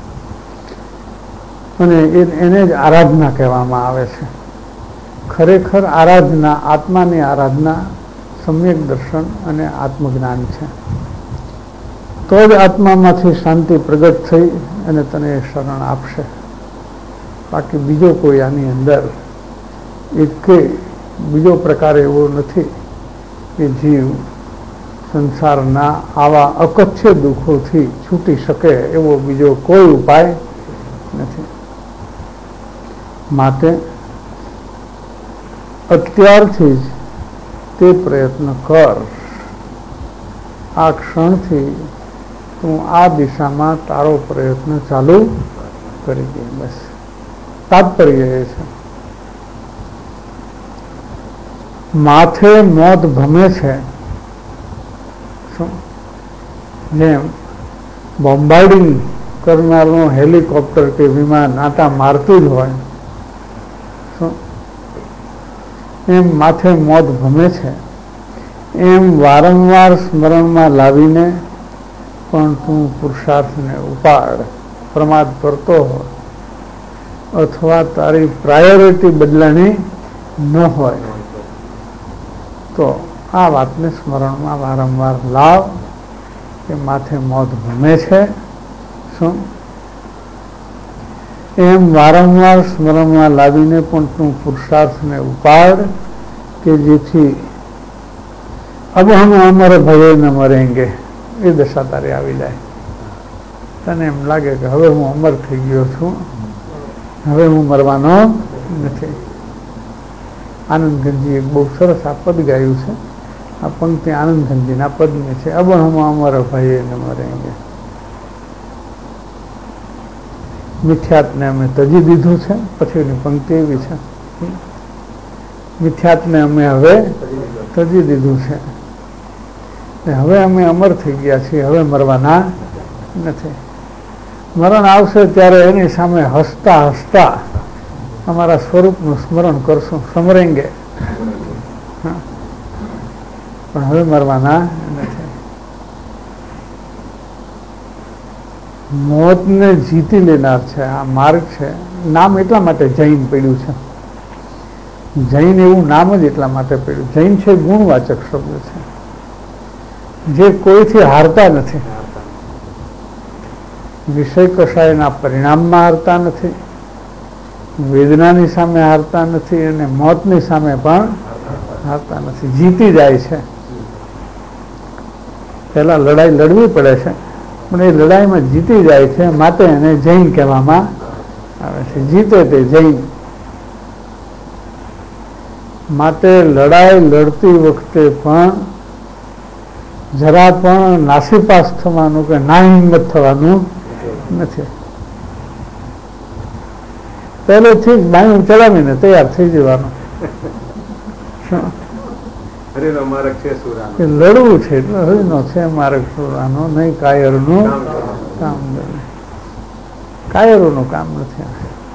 અને એને જ આરાધના કહેવામાં આવે છે. ખરેખર આરાધના, આત્માની આરાધના સમ્યક દર્શન અને આત્મજ્ઞાન છે. તો જ આત્મામાંથી શાંતિ પ્રગટ થઈ અને તને શરણ આપશે. બાકી બીજો કોઈ આની અંદર એક બીજો પ્રકાર એવો નથી કે જીવ સંસારના આવા અકથ્ય દુઃખોથી છૂટી શકે એવો બીજો કોઈ ઉપાય નથી. માટે અત્યારથી જ તે પ્રયત્ન કર. આ ક્ષણથી તું આ દિશામાં તારો પ્રયત્ન ચાલુ કરી દે. બસ તાત્પર્ય એ છે. માથે મોત ભમે છે, શું જેમ બોમ્બાર્ડિંગ કરનારનું હેલિકોપ્ટર કે વિમાન આટા મારતું જ હોય, શું એમ માથે મોત ભમે છે, એમ વારંવાર સ્મરણમાં લાવીને પણ તું પુરુષાર્થને ઉપાડ. પ્રમાદ કરતો હોય અથવા તારી પ્રાયોરિટી બદલાણી ન હોય તો આ વાતને સ્મરણમાં વારંવાર લાવ કે માથે મોત ભમે છે. શું એમ વારંવાર સ્મરણમાં લાવીને પણ તું પુરુષાર્થને ઉપાડ કે જેથી અબ હમ અમર ભયે ન મરેંગે એ દશા તારે આવી જાય. તને એમ લાગે કે હવે હું અમર થઈ ગયો છું, હવે હું મરવાનો નથી. આનંદગંજી એક બહુ સરસ આ પદ ગાયું છે. આ પંક્તિ આનંદગંજીના પદની છે. અબ હમ અમર ભયે ન મરેંગે. મિથ્યાત્ને અમે તજી દીધું છે. પછીની પંક્તિ એવી છે, મિથ્યાત્ને અમે હવે તજી દીધું છે. હવે અમે અમર થઈ ગયા છીએ, હવે મરવાના નથી. મરણ આવશે ત્યારે એની સામે હસતા હસતા અમારા સ્વરૂપનું સ્મરણ કરશું, સમરેંગે. પણ હવે મરવાના નથી. મોતને જીતી લેનાર છે. આ માર્ગ છે. નામ એટલા માટે જૈન પડ્યું છે. જૈન એવું નામ જ એટલા માટે પડ્યું. જૈન છે ગુણવાચક શબ્દ છે, જે કોઈથી હારતા નથી. વિષય કષાયના પરિણામમાં હારતા નથી, વેદનાની સામે હારતા નથી, અને મોતની સામે પણ હારતા નથી. જીતી જાય છે. પહેલા લડાઈ લડવી પડે છે, પણ એ લડાઈમાં જીતી જાય છે, માટે એને જૈન કહેવામાં આવે છે. જીતે તે જૈન. માટે લડાઈ લડતી વખતે પણ જરા પણ નાસીપાસ થવાનું કે ના હિંમત થવાનું નથી. પહેલેથી જ બાયું ચડાવીને તૈયાર થઈ જવાનું. લડવું છે એટલે હરિનો છે માર્ગ સુરાનો, નહીં કાયરનું કામ. કાયરોનું કામ નથી.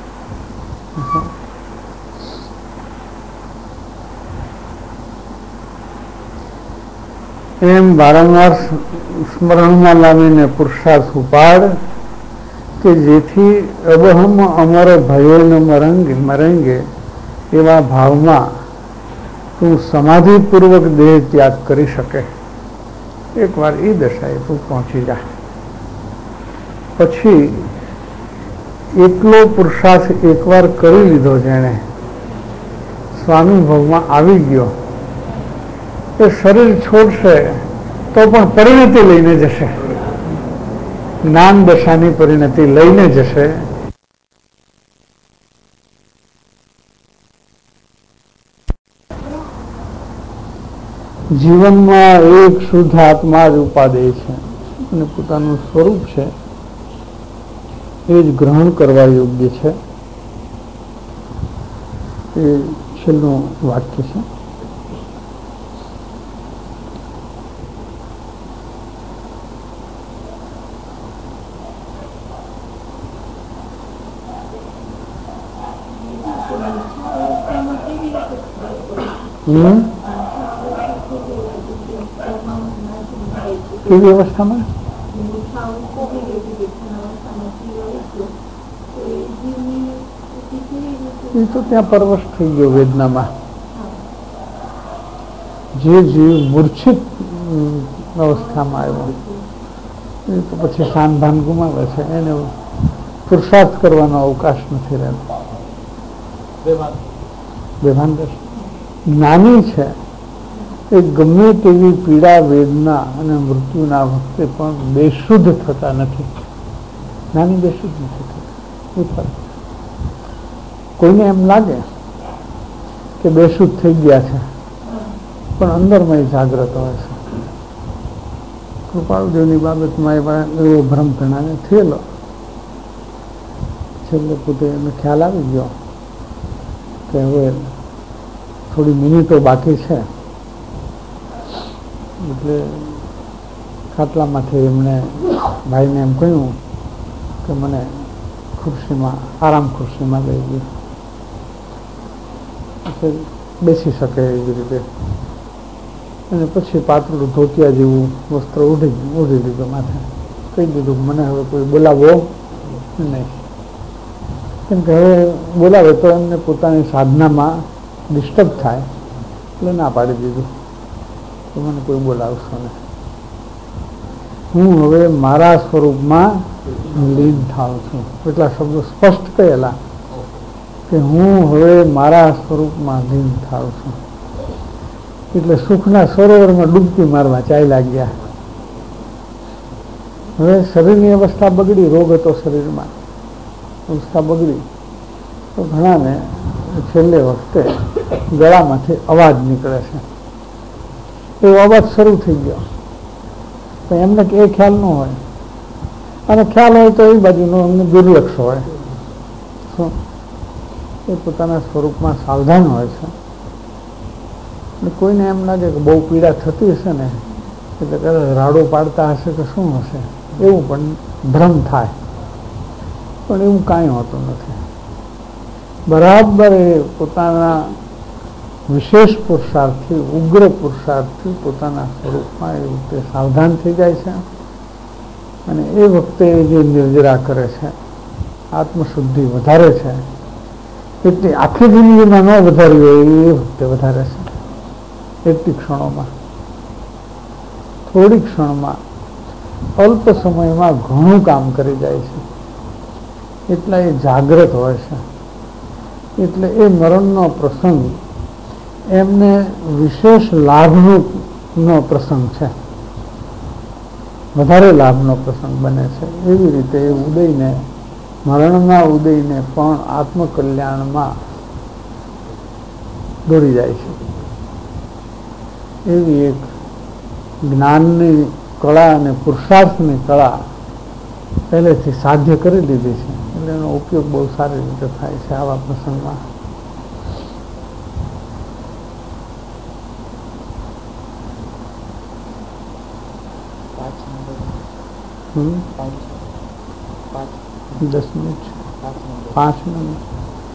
એમ વારંવાર સ્મરણમાં લાવીને પુરુષાર્થ ઉપાડ કે જેથી અબહમ અમર ભયોને મરંગે એવા ભાવમાં તું સમાધિપૂર્વક દેહ ત્યાગ કરી શકે. એકવાર એ દશાએ તું પહોંચી જા. પછી એટલો પુરુષાર્થ એકવાર કરી લીધો જેણે, સ્વામી ભાવમાં આવી ગયો, એ શરીર છોડશે તો પણ પરિણતિ લઈને જશે. જ્ઞાન દશાની પરિણતિ લઈને જશે. જીવનમાં એક શુદ્ધ આત્મા જ ઉપાદેય છે અને પોતાનું સ્વરૂપ છે એ જ ગ્રહણ કરવા યોગ્ય છે. એ છેલ્લું વાક્ય છે. કેવી અવસ્થામાં? એ તો ત્યાં પરવશ થઈ ગયો વેદનામાં. જે જીવ મૂર્છિત અવસ્થામાં આવ્યો એ તો પછી શાન ભાન ગુમાવે છે. એને પુરુષાર્થ કરવાનો અવકાશ નથી રહેતો. બેભાન દર્શન. જ્ઞાની છે એ ગમે તેવી પીડા, વેદના અને મૃત્યુના વખતે પણ બેશુદ્ધ થતા નથી. જ્ઞાની બેશુદ્ધ નથી થતા. કોઈને એમ લાગે કે બેશુદ્ધ થઈ ગયા છે, પણ અંદરમાં જાગ્રત હોય છે. કૃપાળુદેવની બાબતમાં એવો ભ્રમ ઘણાને થયેલો. છેલ્લે પોતે એને ખ્યાલ આવી ગયો કે હવે થોડી મિનિટો બાકી છે, એટલે ખાટલામાંથી એમણે ભાઈને એમ કહ્યું કે મને ખુરશીમાં, આરામ ખુરશીમાં લઈ ગયું, એટલે બેસી શકે એવી રીતે. અને પછી પાતળું ધોતિયા જેવું વસ્ત્ર ઓઢી લીધું માથે. કહી દીધું મને હવે કોઈ બોલાવો નહીં, કેમ કે હવે બોલાવે તો એમને પોતાની સાધનામાં ડિસ્ટર્બ થાય, એટલે ના પાડી દીધું તો મને કોઈ બોલાવશો નહીં. હું હવે મારા સ્વરૂપમાં લીન થાઉં છું. એટલા શબ્દો સ્પષ્ટ કહેલા કે હું હવે મારા સ્વરૂપમાં લીન થાઉં છું. એટલે સુખના સરોવરમાં ડૂબકી મારવા ચાલ્યા ગયા. હવે શરીરની અવસ્થા બગડી, રોગ હતો શરીરમાં, અવસ્થા બગડી તો ઘણાને છેલ્લે વખતે ગળામાંથી અવાજ નીકળે છે. એવો અવાજ શરૂ થઈ ગયો. તો એમને એ ખ્યાલ ન હોય, અને ખ્યાલ હોય તો એ બાજુનો એમને દુર્લક્ષ હોય. શું એ પોતાના સ્વરૂપમાં સાવધાન હોય છે. એટલે કોઈને એમ લાગે કે બહુ પીડા થતી હશે ને, એટલે કદાચ રાડો પાડતા હશે કે શું હશે, એવું પણ ભ્રમ થાય. પણ એવું કાંઈ હોતું નથી. બરાબર એ પોતાના વિશેષ પુરુષાર્થથી, ઉગ્ર પુરુષાર્થથી પોતાના સ્વરૂપમાં એ રીતે સાવધાન થઈ જાય છે. અને એ વખતે જે નિર્જરા કરે છે, આત્મશુદ્ધિ વધારે છે, એટલી આખી જિંદગીમાં ન વધારી હોય એ વખતે વધારે છે. એટલી ક્ષણોમાં, થોડી ક્ષણમાં, અલ્પ સમયમાં ઘણું કામ કરી જાય છે. એટલા એ જાગ્રત હોય છે. એટલે એ મરણનો પ્રસંગ એમને વિશેષ લાભનો પ્રસંગ છે, વધારે લાભનો પ્રસંગ બને છે. એવી રીતે એ ઉદયને, મરણના ઉદયને પણ આત્મકલ્યાણમાં દોરી જાય છે. એવી એક જ્ઞાનની કળા અને પુરુષાર્થની કળા પહેલેથી સાધ્ય કરી લીધી છે. એટલે એનો ઉપયોગ બહુ સારી રીતે થાય છે આવા પ્રસંગમાં. દસ મિનિટ, 5 મિનિટ.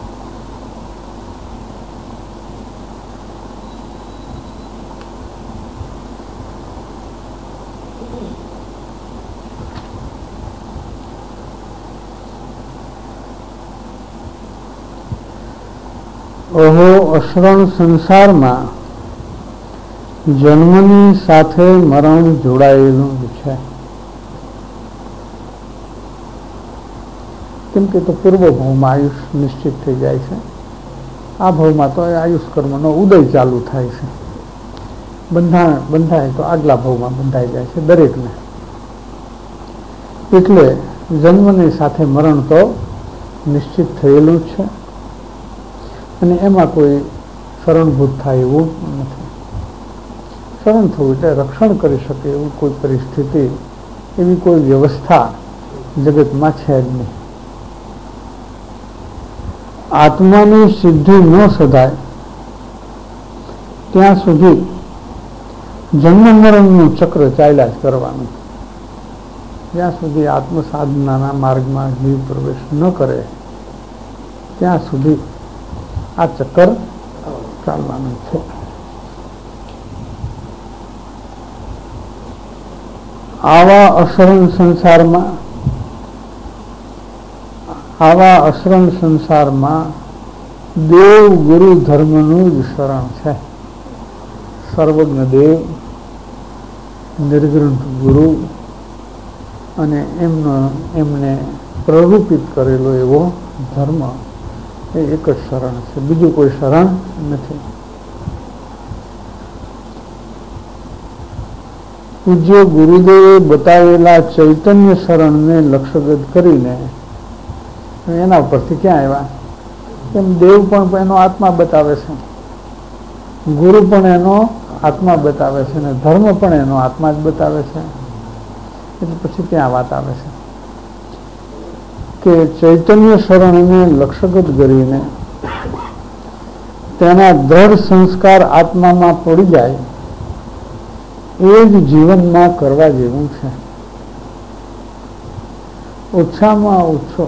ઓહો અશ્રણ સંસારમાં જન્મની સાથે મરણ જોડાયેલું છે. કેમ કે તો પૂર્વ ભાવમાં આયુષ નિશ્ચિત થઈ જાય છે. આ ભાવમાં તો આયુષ કર્મનો ઉદય ચાલુ થાય છે. બંધાય તો આગલા ભાવમાં બંધાઈ જાય છે દરેકને. એટલે જન્મની સાથે મરણ તો નિશ્ચિત થયેલું છે અને એમાં કોઈ શરણભૂત થાય એવું નથી. શરણ થવું એટલે રક્ષણ કરી શકે એવું કોઈ પરિસ્થિતિ, એવી કોઈ વ્યવસ્થા જગતમાં છે જ નહીં. આત્માની સિદ્ધિ ન સધાય ત્યાં સુધી જન્મ મરણનું ચક્ર ચાલ્યા જ કરવાનું. જ્યાં સુધી આત્મ સાધનાના માર્ગમાં જીવ પ્રવેશ ન કરે ત્યાં સુધી આ ચક્કર ચાલવાનું છે. આવા અશરણ સંસારમાં દેવ ગુરુ ધર્મનું જ શરણ છે. સર્વજ્ઞ દેવ, નિર્ગ્રંથ ગુરુ અને એમને પ્રરૂપિત કરેલો એવો ધર્મ એ એક જ શરણ છે, બીજું કોઈ શરણ નથી. પૂજ્ય ગુરુદેવે બતાવેલા ચૈતન્ય શરણને લક્ષ્યગત કરીને એના ઉપરથી ક્યાં આવ્યા? એમ દેવ પણ એનો આત્મા બતાવે છે, ગુરુ પણ એનો આત્મા બતાવે છે અને ધર્મ પણ એનો આત્મા જ બતાવે છે. એટલે પછી ત્યાં વાત આવે છે કે ચૈતન્ય શરણને લક્ષ્યગત કરીને તેના દ્રઢ સંસ્કાર આત્મામાં પડી જાય એ જ જીવનમાં કરવા જેવું છે. ઓછામાં ઓછો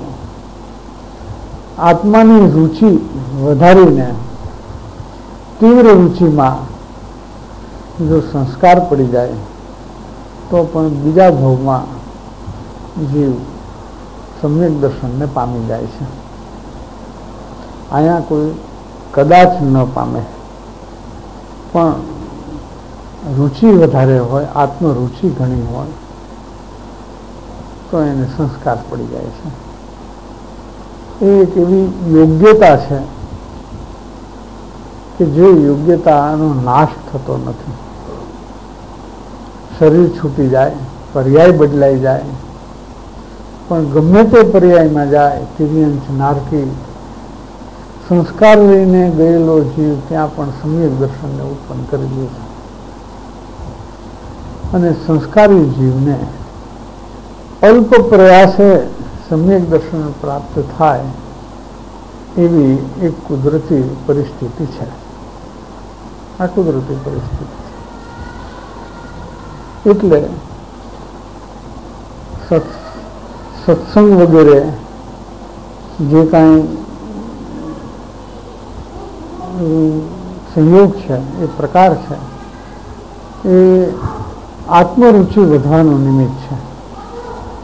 આત્માની રુચિ વધારીને તીવ્ર રુચિમાં જો સંસ્કાર પડી જાય તો પણ બીજા ભાવમાં જીવ સમ્યક દર્શનને પામી જાય છે. અહીંયા કોઈ કદાચ ન પામે, પણ રુચિ વધારે હોય, આત્મરુચિ ઘણી હોય તો એને સંસ્કાર પડી જાય છે. એ એક એવી યોગ્યતા છે કે જે યોગ્યતાનો નાશ થતો નથી. શરીર છૂટી જાય, પર્યાય બદલાઈ જાય, પણ ગમે તે પર્યાયમાં જાય, તિર્યંચ નારકી, સંસ્કાર લઈને ગયેલો જીવ ત્યાં પણ સમ્યક દર્શનને ઉત્પન્ન કરી દે છે. અને સંસ્કારી જીવને અલ્પ પ્રયાસે સમ્યક દર્શન પ્રાપ્ત થાય એવી એક કુદરતી પરિસ્થિતિ છે. આ કુદરતી પરિસ્થિતિ છે. એટલે સત્સંગ વગેરે જે કાંઈ સંયોગ છે, એ પ્રકાર છે, એ આત્મરુચિ વધવાનું નિમિત્ત છે.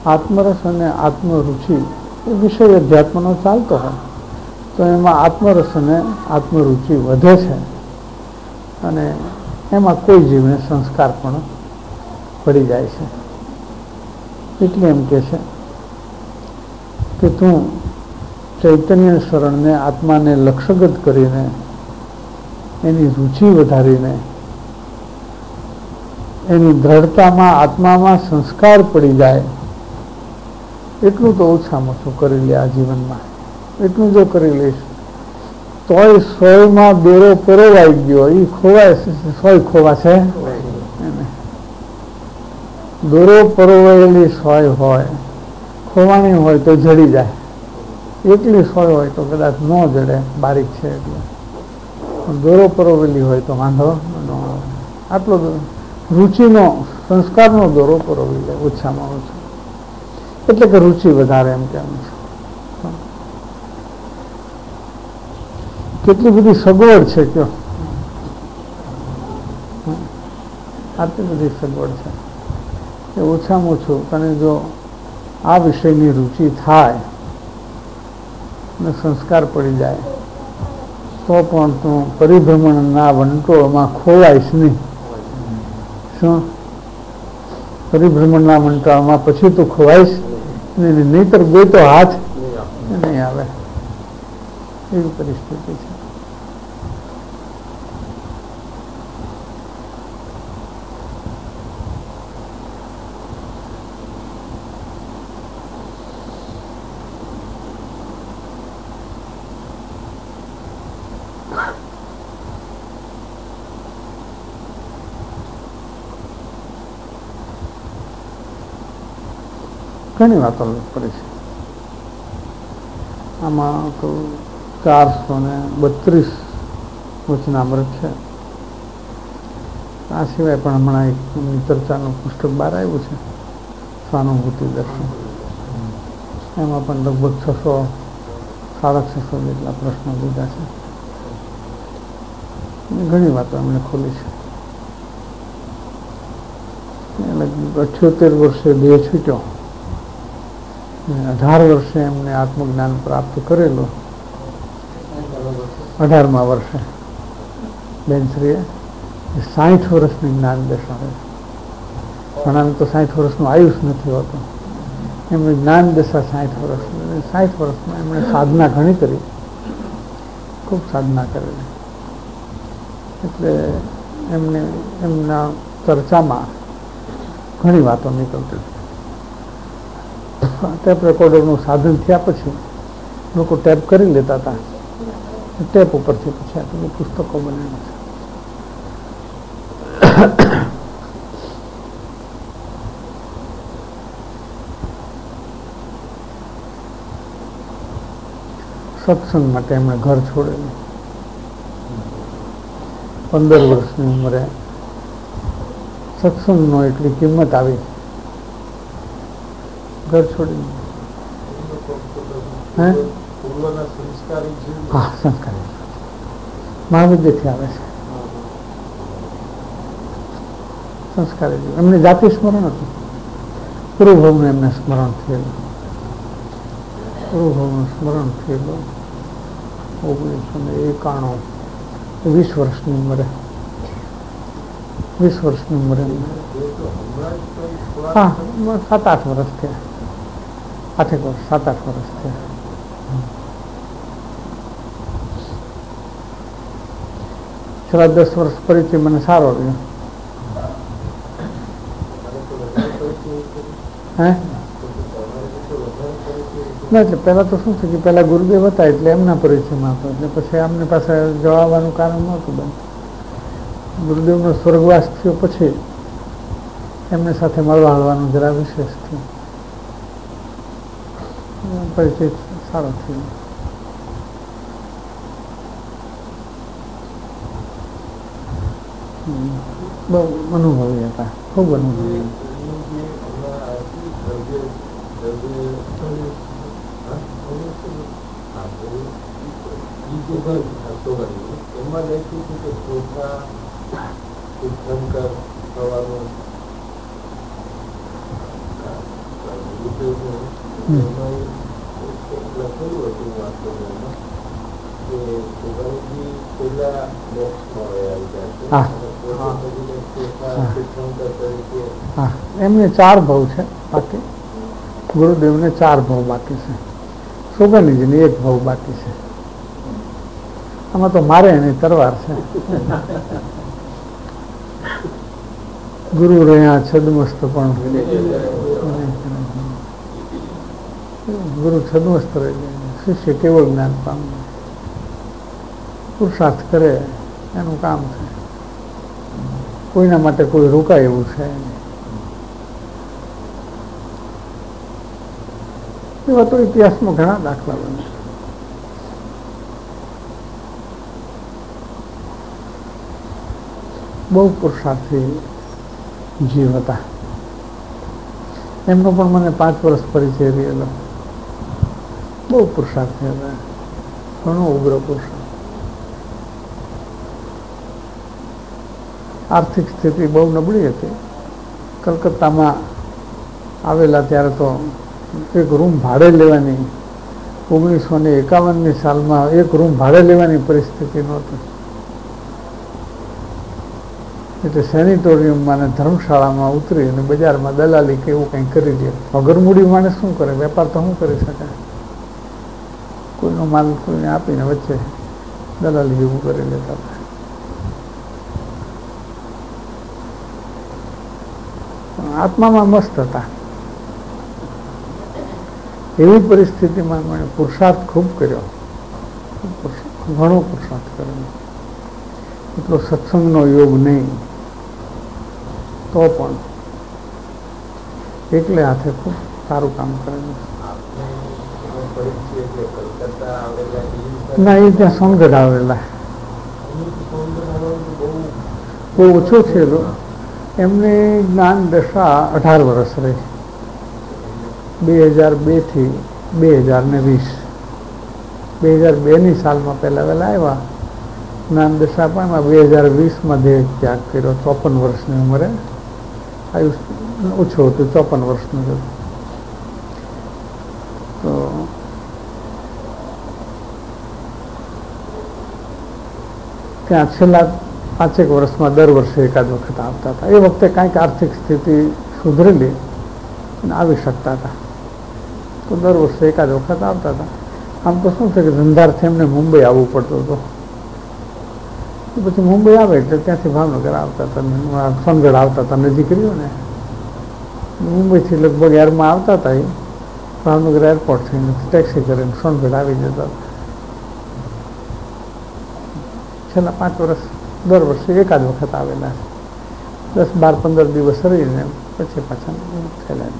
આત્મરસ અને આત્મરુચિ એ વિષય અધ્યાત્મનો ચાલતો હોય તો એમાં આત્મરસ અને આત્મરુચિ વધે છે અને એમાં કોઈ જીવને સંસ્કાર પણ પડી જાય છે. એટલે એમ કહે છે કે તું ચૈતન્ય શરણને આત્માને લક્ષ્યગત કરીને એની રુચિ વધારીને એની દ્રઢતામાં આત્મામાં સંસ્કાર પડી જાય એટલું તો ઓછામાં ઓછું કરી લે આ જીવનમાં. એટલું જો કરી લઈશ તોય સોયમાં દોરો પરોવાઈ ગયો એ ખોવાય, સોય ખોવાશે એને. દોરો પરોવાયેલી સોય હોય, ખોવાની હોય તો જડી જાય. એકલી સોય હોય તો કદાચ ન જડે, બારીક છે એટલે. દોરો પરોવેલી હોય તો વાંધો ન આવે. આટલો રુચિનો, સંસ્કારનો દોરો પરોવી લે ઓછામાં ઓછો. એટલે કે રુચિ વધારે એમ કહેવાનું છે. કેટલી બધી સગવડ છે કયો, આટલી બધી સગવડ છે એ ઓછામાં ઓછું તને જો આ વિષયની રુચિ થાય અને સંસ્કાર પડી જાય તો પણ તું પરિભ્રમણના વંટોળમાં ખોવાઈશ નહીં. શું? પરિભ્રમણના વંટોળમાં પછી તું ખોવાઈશ નહીં, નહીતર ગોઈતો હાથ નહીં આવે એવી પરિસ્થિતિ છે. ઘણી વાતો પડે છે આમાં. તો 432 વચનામૃત છે. આ સિવાય પણ હમણાં એક ચર્ચાનું પુસ્તક બહાર આવ્યું છે, સ્વાનુભૂતિ દર્શન. એમાં પણ લગભગ 600-650 જેટલા પ્રશ્નો લીધા છે. ઘણી વાતો એમણે ખોલી છે. લગભગ 78 વર્ષે દેહ છૂટ્યો, 18 વર્ષે એમને આત્મજ્ઞાન પ્રાપ્ત કરેલું. 18મા વર્ષે બેનશ્રીએ 60 વર્ષની જ્ઞાન દશા હોય. ઘણાને તો 60 વર્ષનું આયુષ નથી હોતું. એમની જ્ઞાન દશા 60 વર્ષ. 60 વર્ષમાં એમણે સાધના ઘણી કરી, ખૂબ સાધના કરેલી. એટલે એમને એમના ચર્ચામાં ઘણી વાતો નીકળતી. ટેપ રેકોર્ડરનું સાધન થયા પછી લોકો ટેપ કરી લેતા હતા. ટેપ ઉપરથી પછી આ બધું પુસ્તકો બનેલા છે. સત્સંગ માટે એમણે ઘર છોડેલું. 15 વર્ષની ઉંમરે સત્સંગનો એટલી કિંમત આવી, ઘર છોડી. હે? હા, સંસ્કારી મહાવિદ્યથી આવે છે. સંસ્કારી જીવ. એમને જાતિ સ્મરણ હતું. પૂર્વભાવનું એમને સ્મરણ થયેલું. પૂર્વભાવનું સ્મરણ થયેલું 1991, 20 વર્ષની ઉંમરે. 20 વર્ષની ઉંમરે. હા, 7-8 વર્ષ થયા. 8 વર્ષ, 7-8 વર્ષ થયા. છેલ્લા 10 વર્ષ પરિચય મને સારો રહ્યો. હે? ના, એટલે પહેલા તો શું છે કે પહેલા ગુરુદેવ હતા એટલે એમના પરિચયમાં હતો, એટલે પછી અમને પાસે જવાવાનું કારણ નહોતું બંધ. ગુરુદેવનો સ્વર્ગવાસ થયો પછી એમની સાથે મળવા હળવાનું જરા વિશેષ થયું. પરિચય સારો થયો. બહુ અનુભવી હતા, ખૂબ અનુભવી. હા, એમને 4 ભાવ છે. બાકી ગુરુદેવને 4 ભાવ બાકી છે. સુગંધજીને 1 ભાવ બાકી છે. આમાં તો મારે એની તરવાર છે. ગુરુ રહ્યા છદમસ્ત પણ ગુરુ છદમસ્ત રહે, શિષ્ય કેવળ જ્ઞાન પામે, પુરુષાર્થ કરે એનું કામ છે. કોઈના માટે કોઈ રોકાય એવું છે નહીં. એવા તો ઇતિહાસમાં ઘણા દાખલા બને. બહુ પુરુષાર્થી જીવ હતા. એમનો પણ મને 5 વર્ષ પરિચય રહેલો. બહુ પુરુષાર્થી હતા, ઘણો ઉગ્ર પુરુષાર્થ. આર્થિક સ્થિતિ બહુ નબળી હતી. કલકત્તામાં આવેલા ત્યારે તો એક રૂમ ભાડે લેવાની, 1951ની સાલમાં એક રૂમ ભાડે લેવાની પરિસ્થિતિ નહોતી. એટલે સેનિટોરિયમમાં અને ધર્મશાળામાં ઉતરી અને બજારમાં દલાલી કે એવું કંઈ કરી દે. વગર મૂડી માણસ શું કરે? વેપાર તો શું કરી શકે? કોઈનો માલ કોઈને આપીને વચ્ચે દલાલી જેવું કરી લેતા હતા. આત્મામાં મસ્ત હતા. એવી પરિસ્થિતિમાં મને પુરુષાર્થ ખૂબ કર્યો, ઘણો પુરુષાર્થ કર્યો. એટલો સત્સંગનો યોગ નહીં તો પણ એકલે હાથે ખૂબ સારું કામ કરેલું. ના, એ ત્યાં સોનગઢ આવેલા, બહુ ઓછો છે. એમની જ્ઞાન દશા 18 વર્ષ રહી, 2002 થી 2020. 2002ની સાલમાં પહેલા વહેલા આવ્યા. જ્ઞાન દશા પણ 2020માં દેહ ત્યાગ કર્યો. 54 વર્ષની ઉંમરે. આયુષ ઓછું હતું, 54 વર્ષનું હતું. તો ત્યાં છેલ્લા 5 વર્ષમાં દર વર્ષે એકાદ વખત આવતા હતા. એ વખતે કાંઈક આર્થિક સ્થિતિ સુધરેલી અને આવી શકતા હતા, તો દર વર્ષે એકાદ વખત આવતા હતા. આમ તો શું છે કે ધંધાર્થે એમને મુંબઈ આવવું પડતું હતું. પછી મુંબઈ આવે એટલે ત્યાંથી ભાવનગર આવતા હતા, સોનગઢ આવતા હતા, નજીક રહ્યું ને. મુંબઈથી લગભગ એરમાં આવતા હતા. એ ભાવનગર એરપોર્ટ થઈને ટેક્સી કરીને સોનગઢ આવી જતા હતા. છેલ્લા 5 વર્ષ દર વર્ષે એકાદ વખત આવેલા. 10, 12, 15 દિવસ રહીને પછી પાછા થયેલા.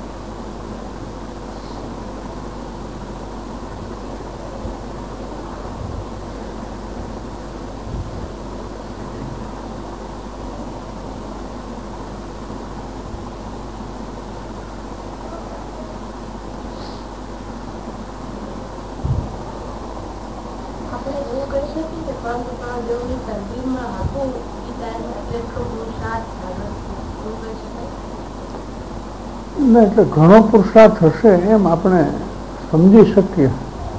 એટલે ઘણો પુરુષાર્થ હશે એમ આપણે સમજી શકીએ.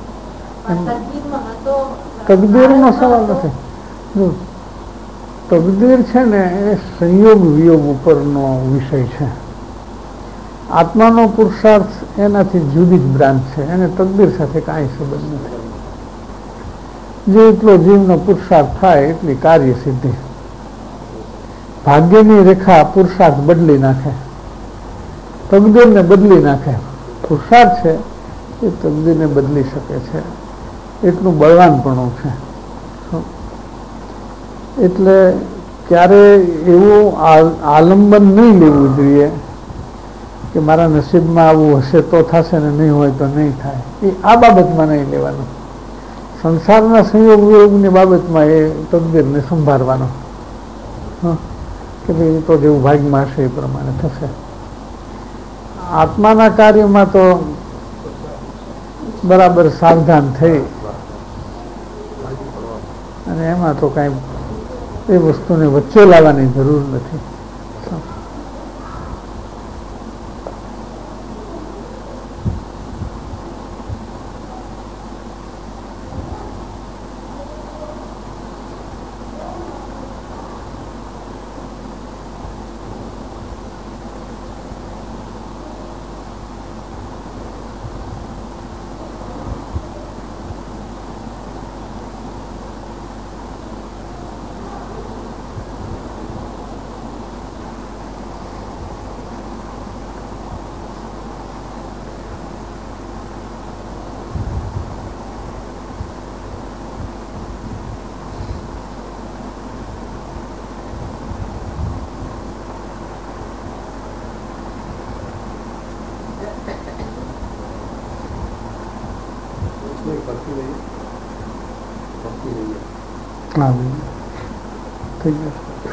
તકદીરનો સવાલ નથી. જો તકદીર છે ને એ સંયોગ વિયોગ ઉપરનો વિષય છે. આત્માનો પુરુષાર્થ એનાથી જુદી જ બ્રાન્ચ છે. એને તકદીર સાથે કાંઈ સંબંધ નથી. જે એટલો જીવનો પુરુષાર્થ થાય એટલી કાર્ય સિદ્ધિ. ભાગ્યની રેખા પુરુષાર્થ બદલી નાખે, તકદીરને બદલી નાખે. પુરુષાર્થ છે એ તકદીરને બદલી શકે છે, એટલું બળવાનપણું છે. એટલે ક્યારે એવું આલંબન નહીં લેવું જોઈએ કે મારા નસીબમાં આવું હશે તો થશે ને નહીં હોય તો નહીં થાય. એ આ બાબતમાં નહીં લેવાનું. સંસારના સંયોગ વિયોગની બાબતમાં એ તકદીરને સંભાળવાનો કે ભાઈ તો જેવું ભાગ્યમાં હશે એ પ્રમાણે થશે. આત્માના કાર્યમાં તો બરાબર સાવધાન થઈ અને એમાં તો કાંઈ એ વસ્તુને વચ્ચે લાવવાની જરૂર નથી. હા થઈ જશે.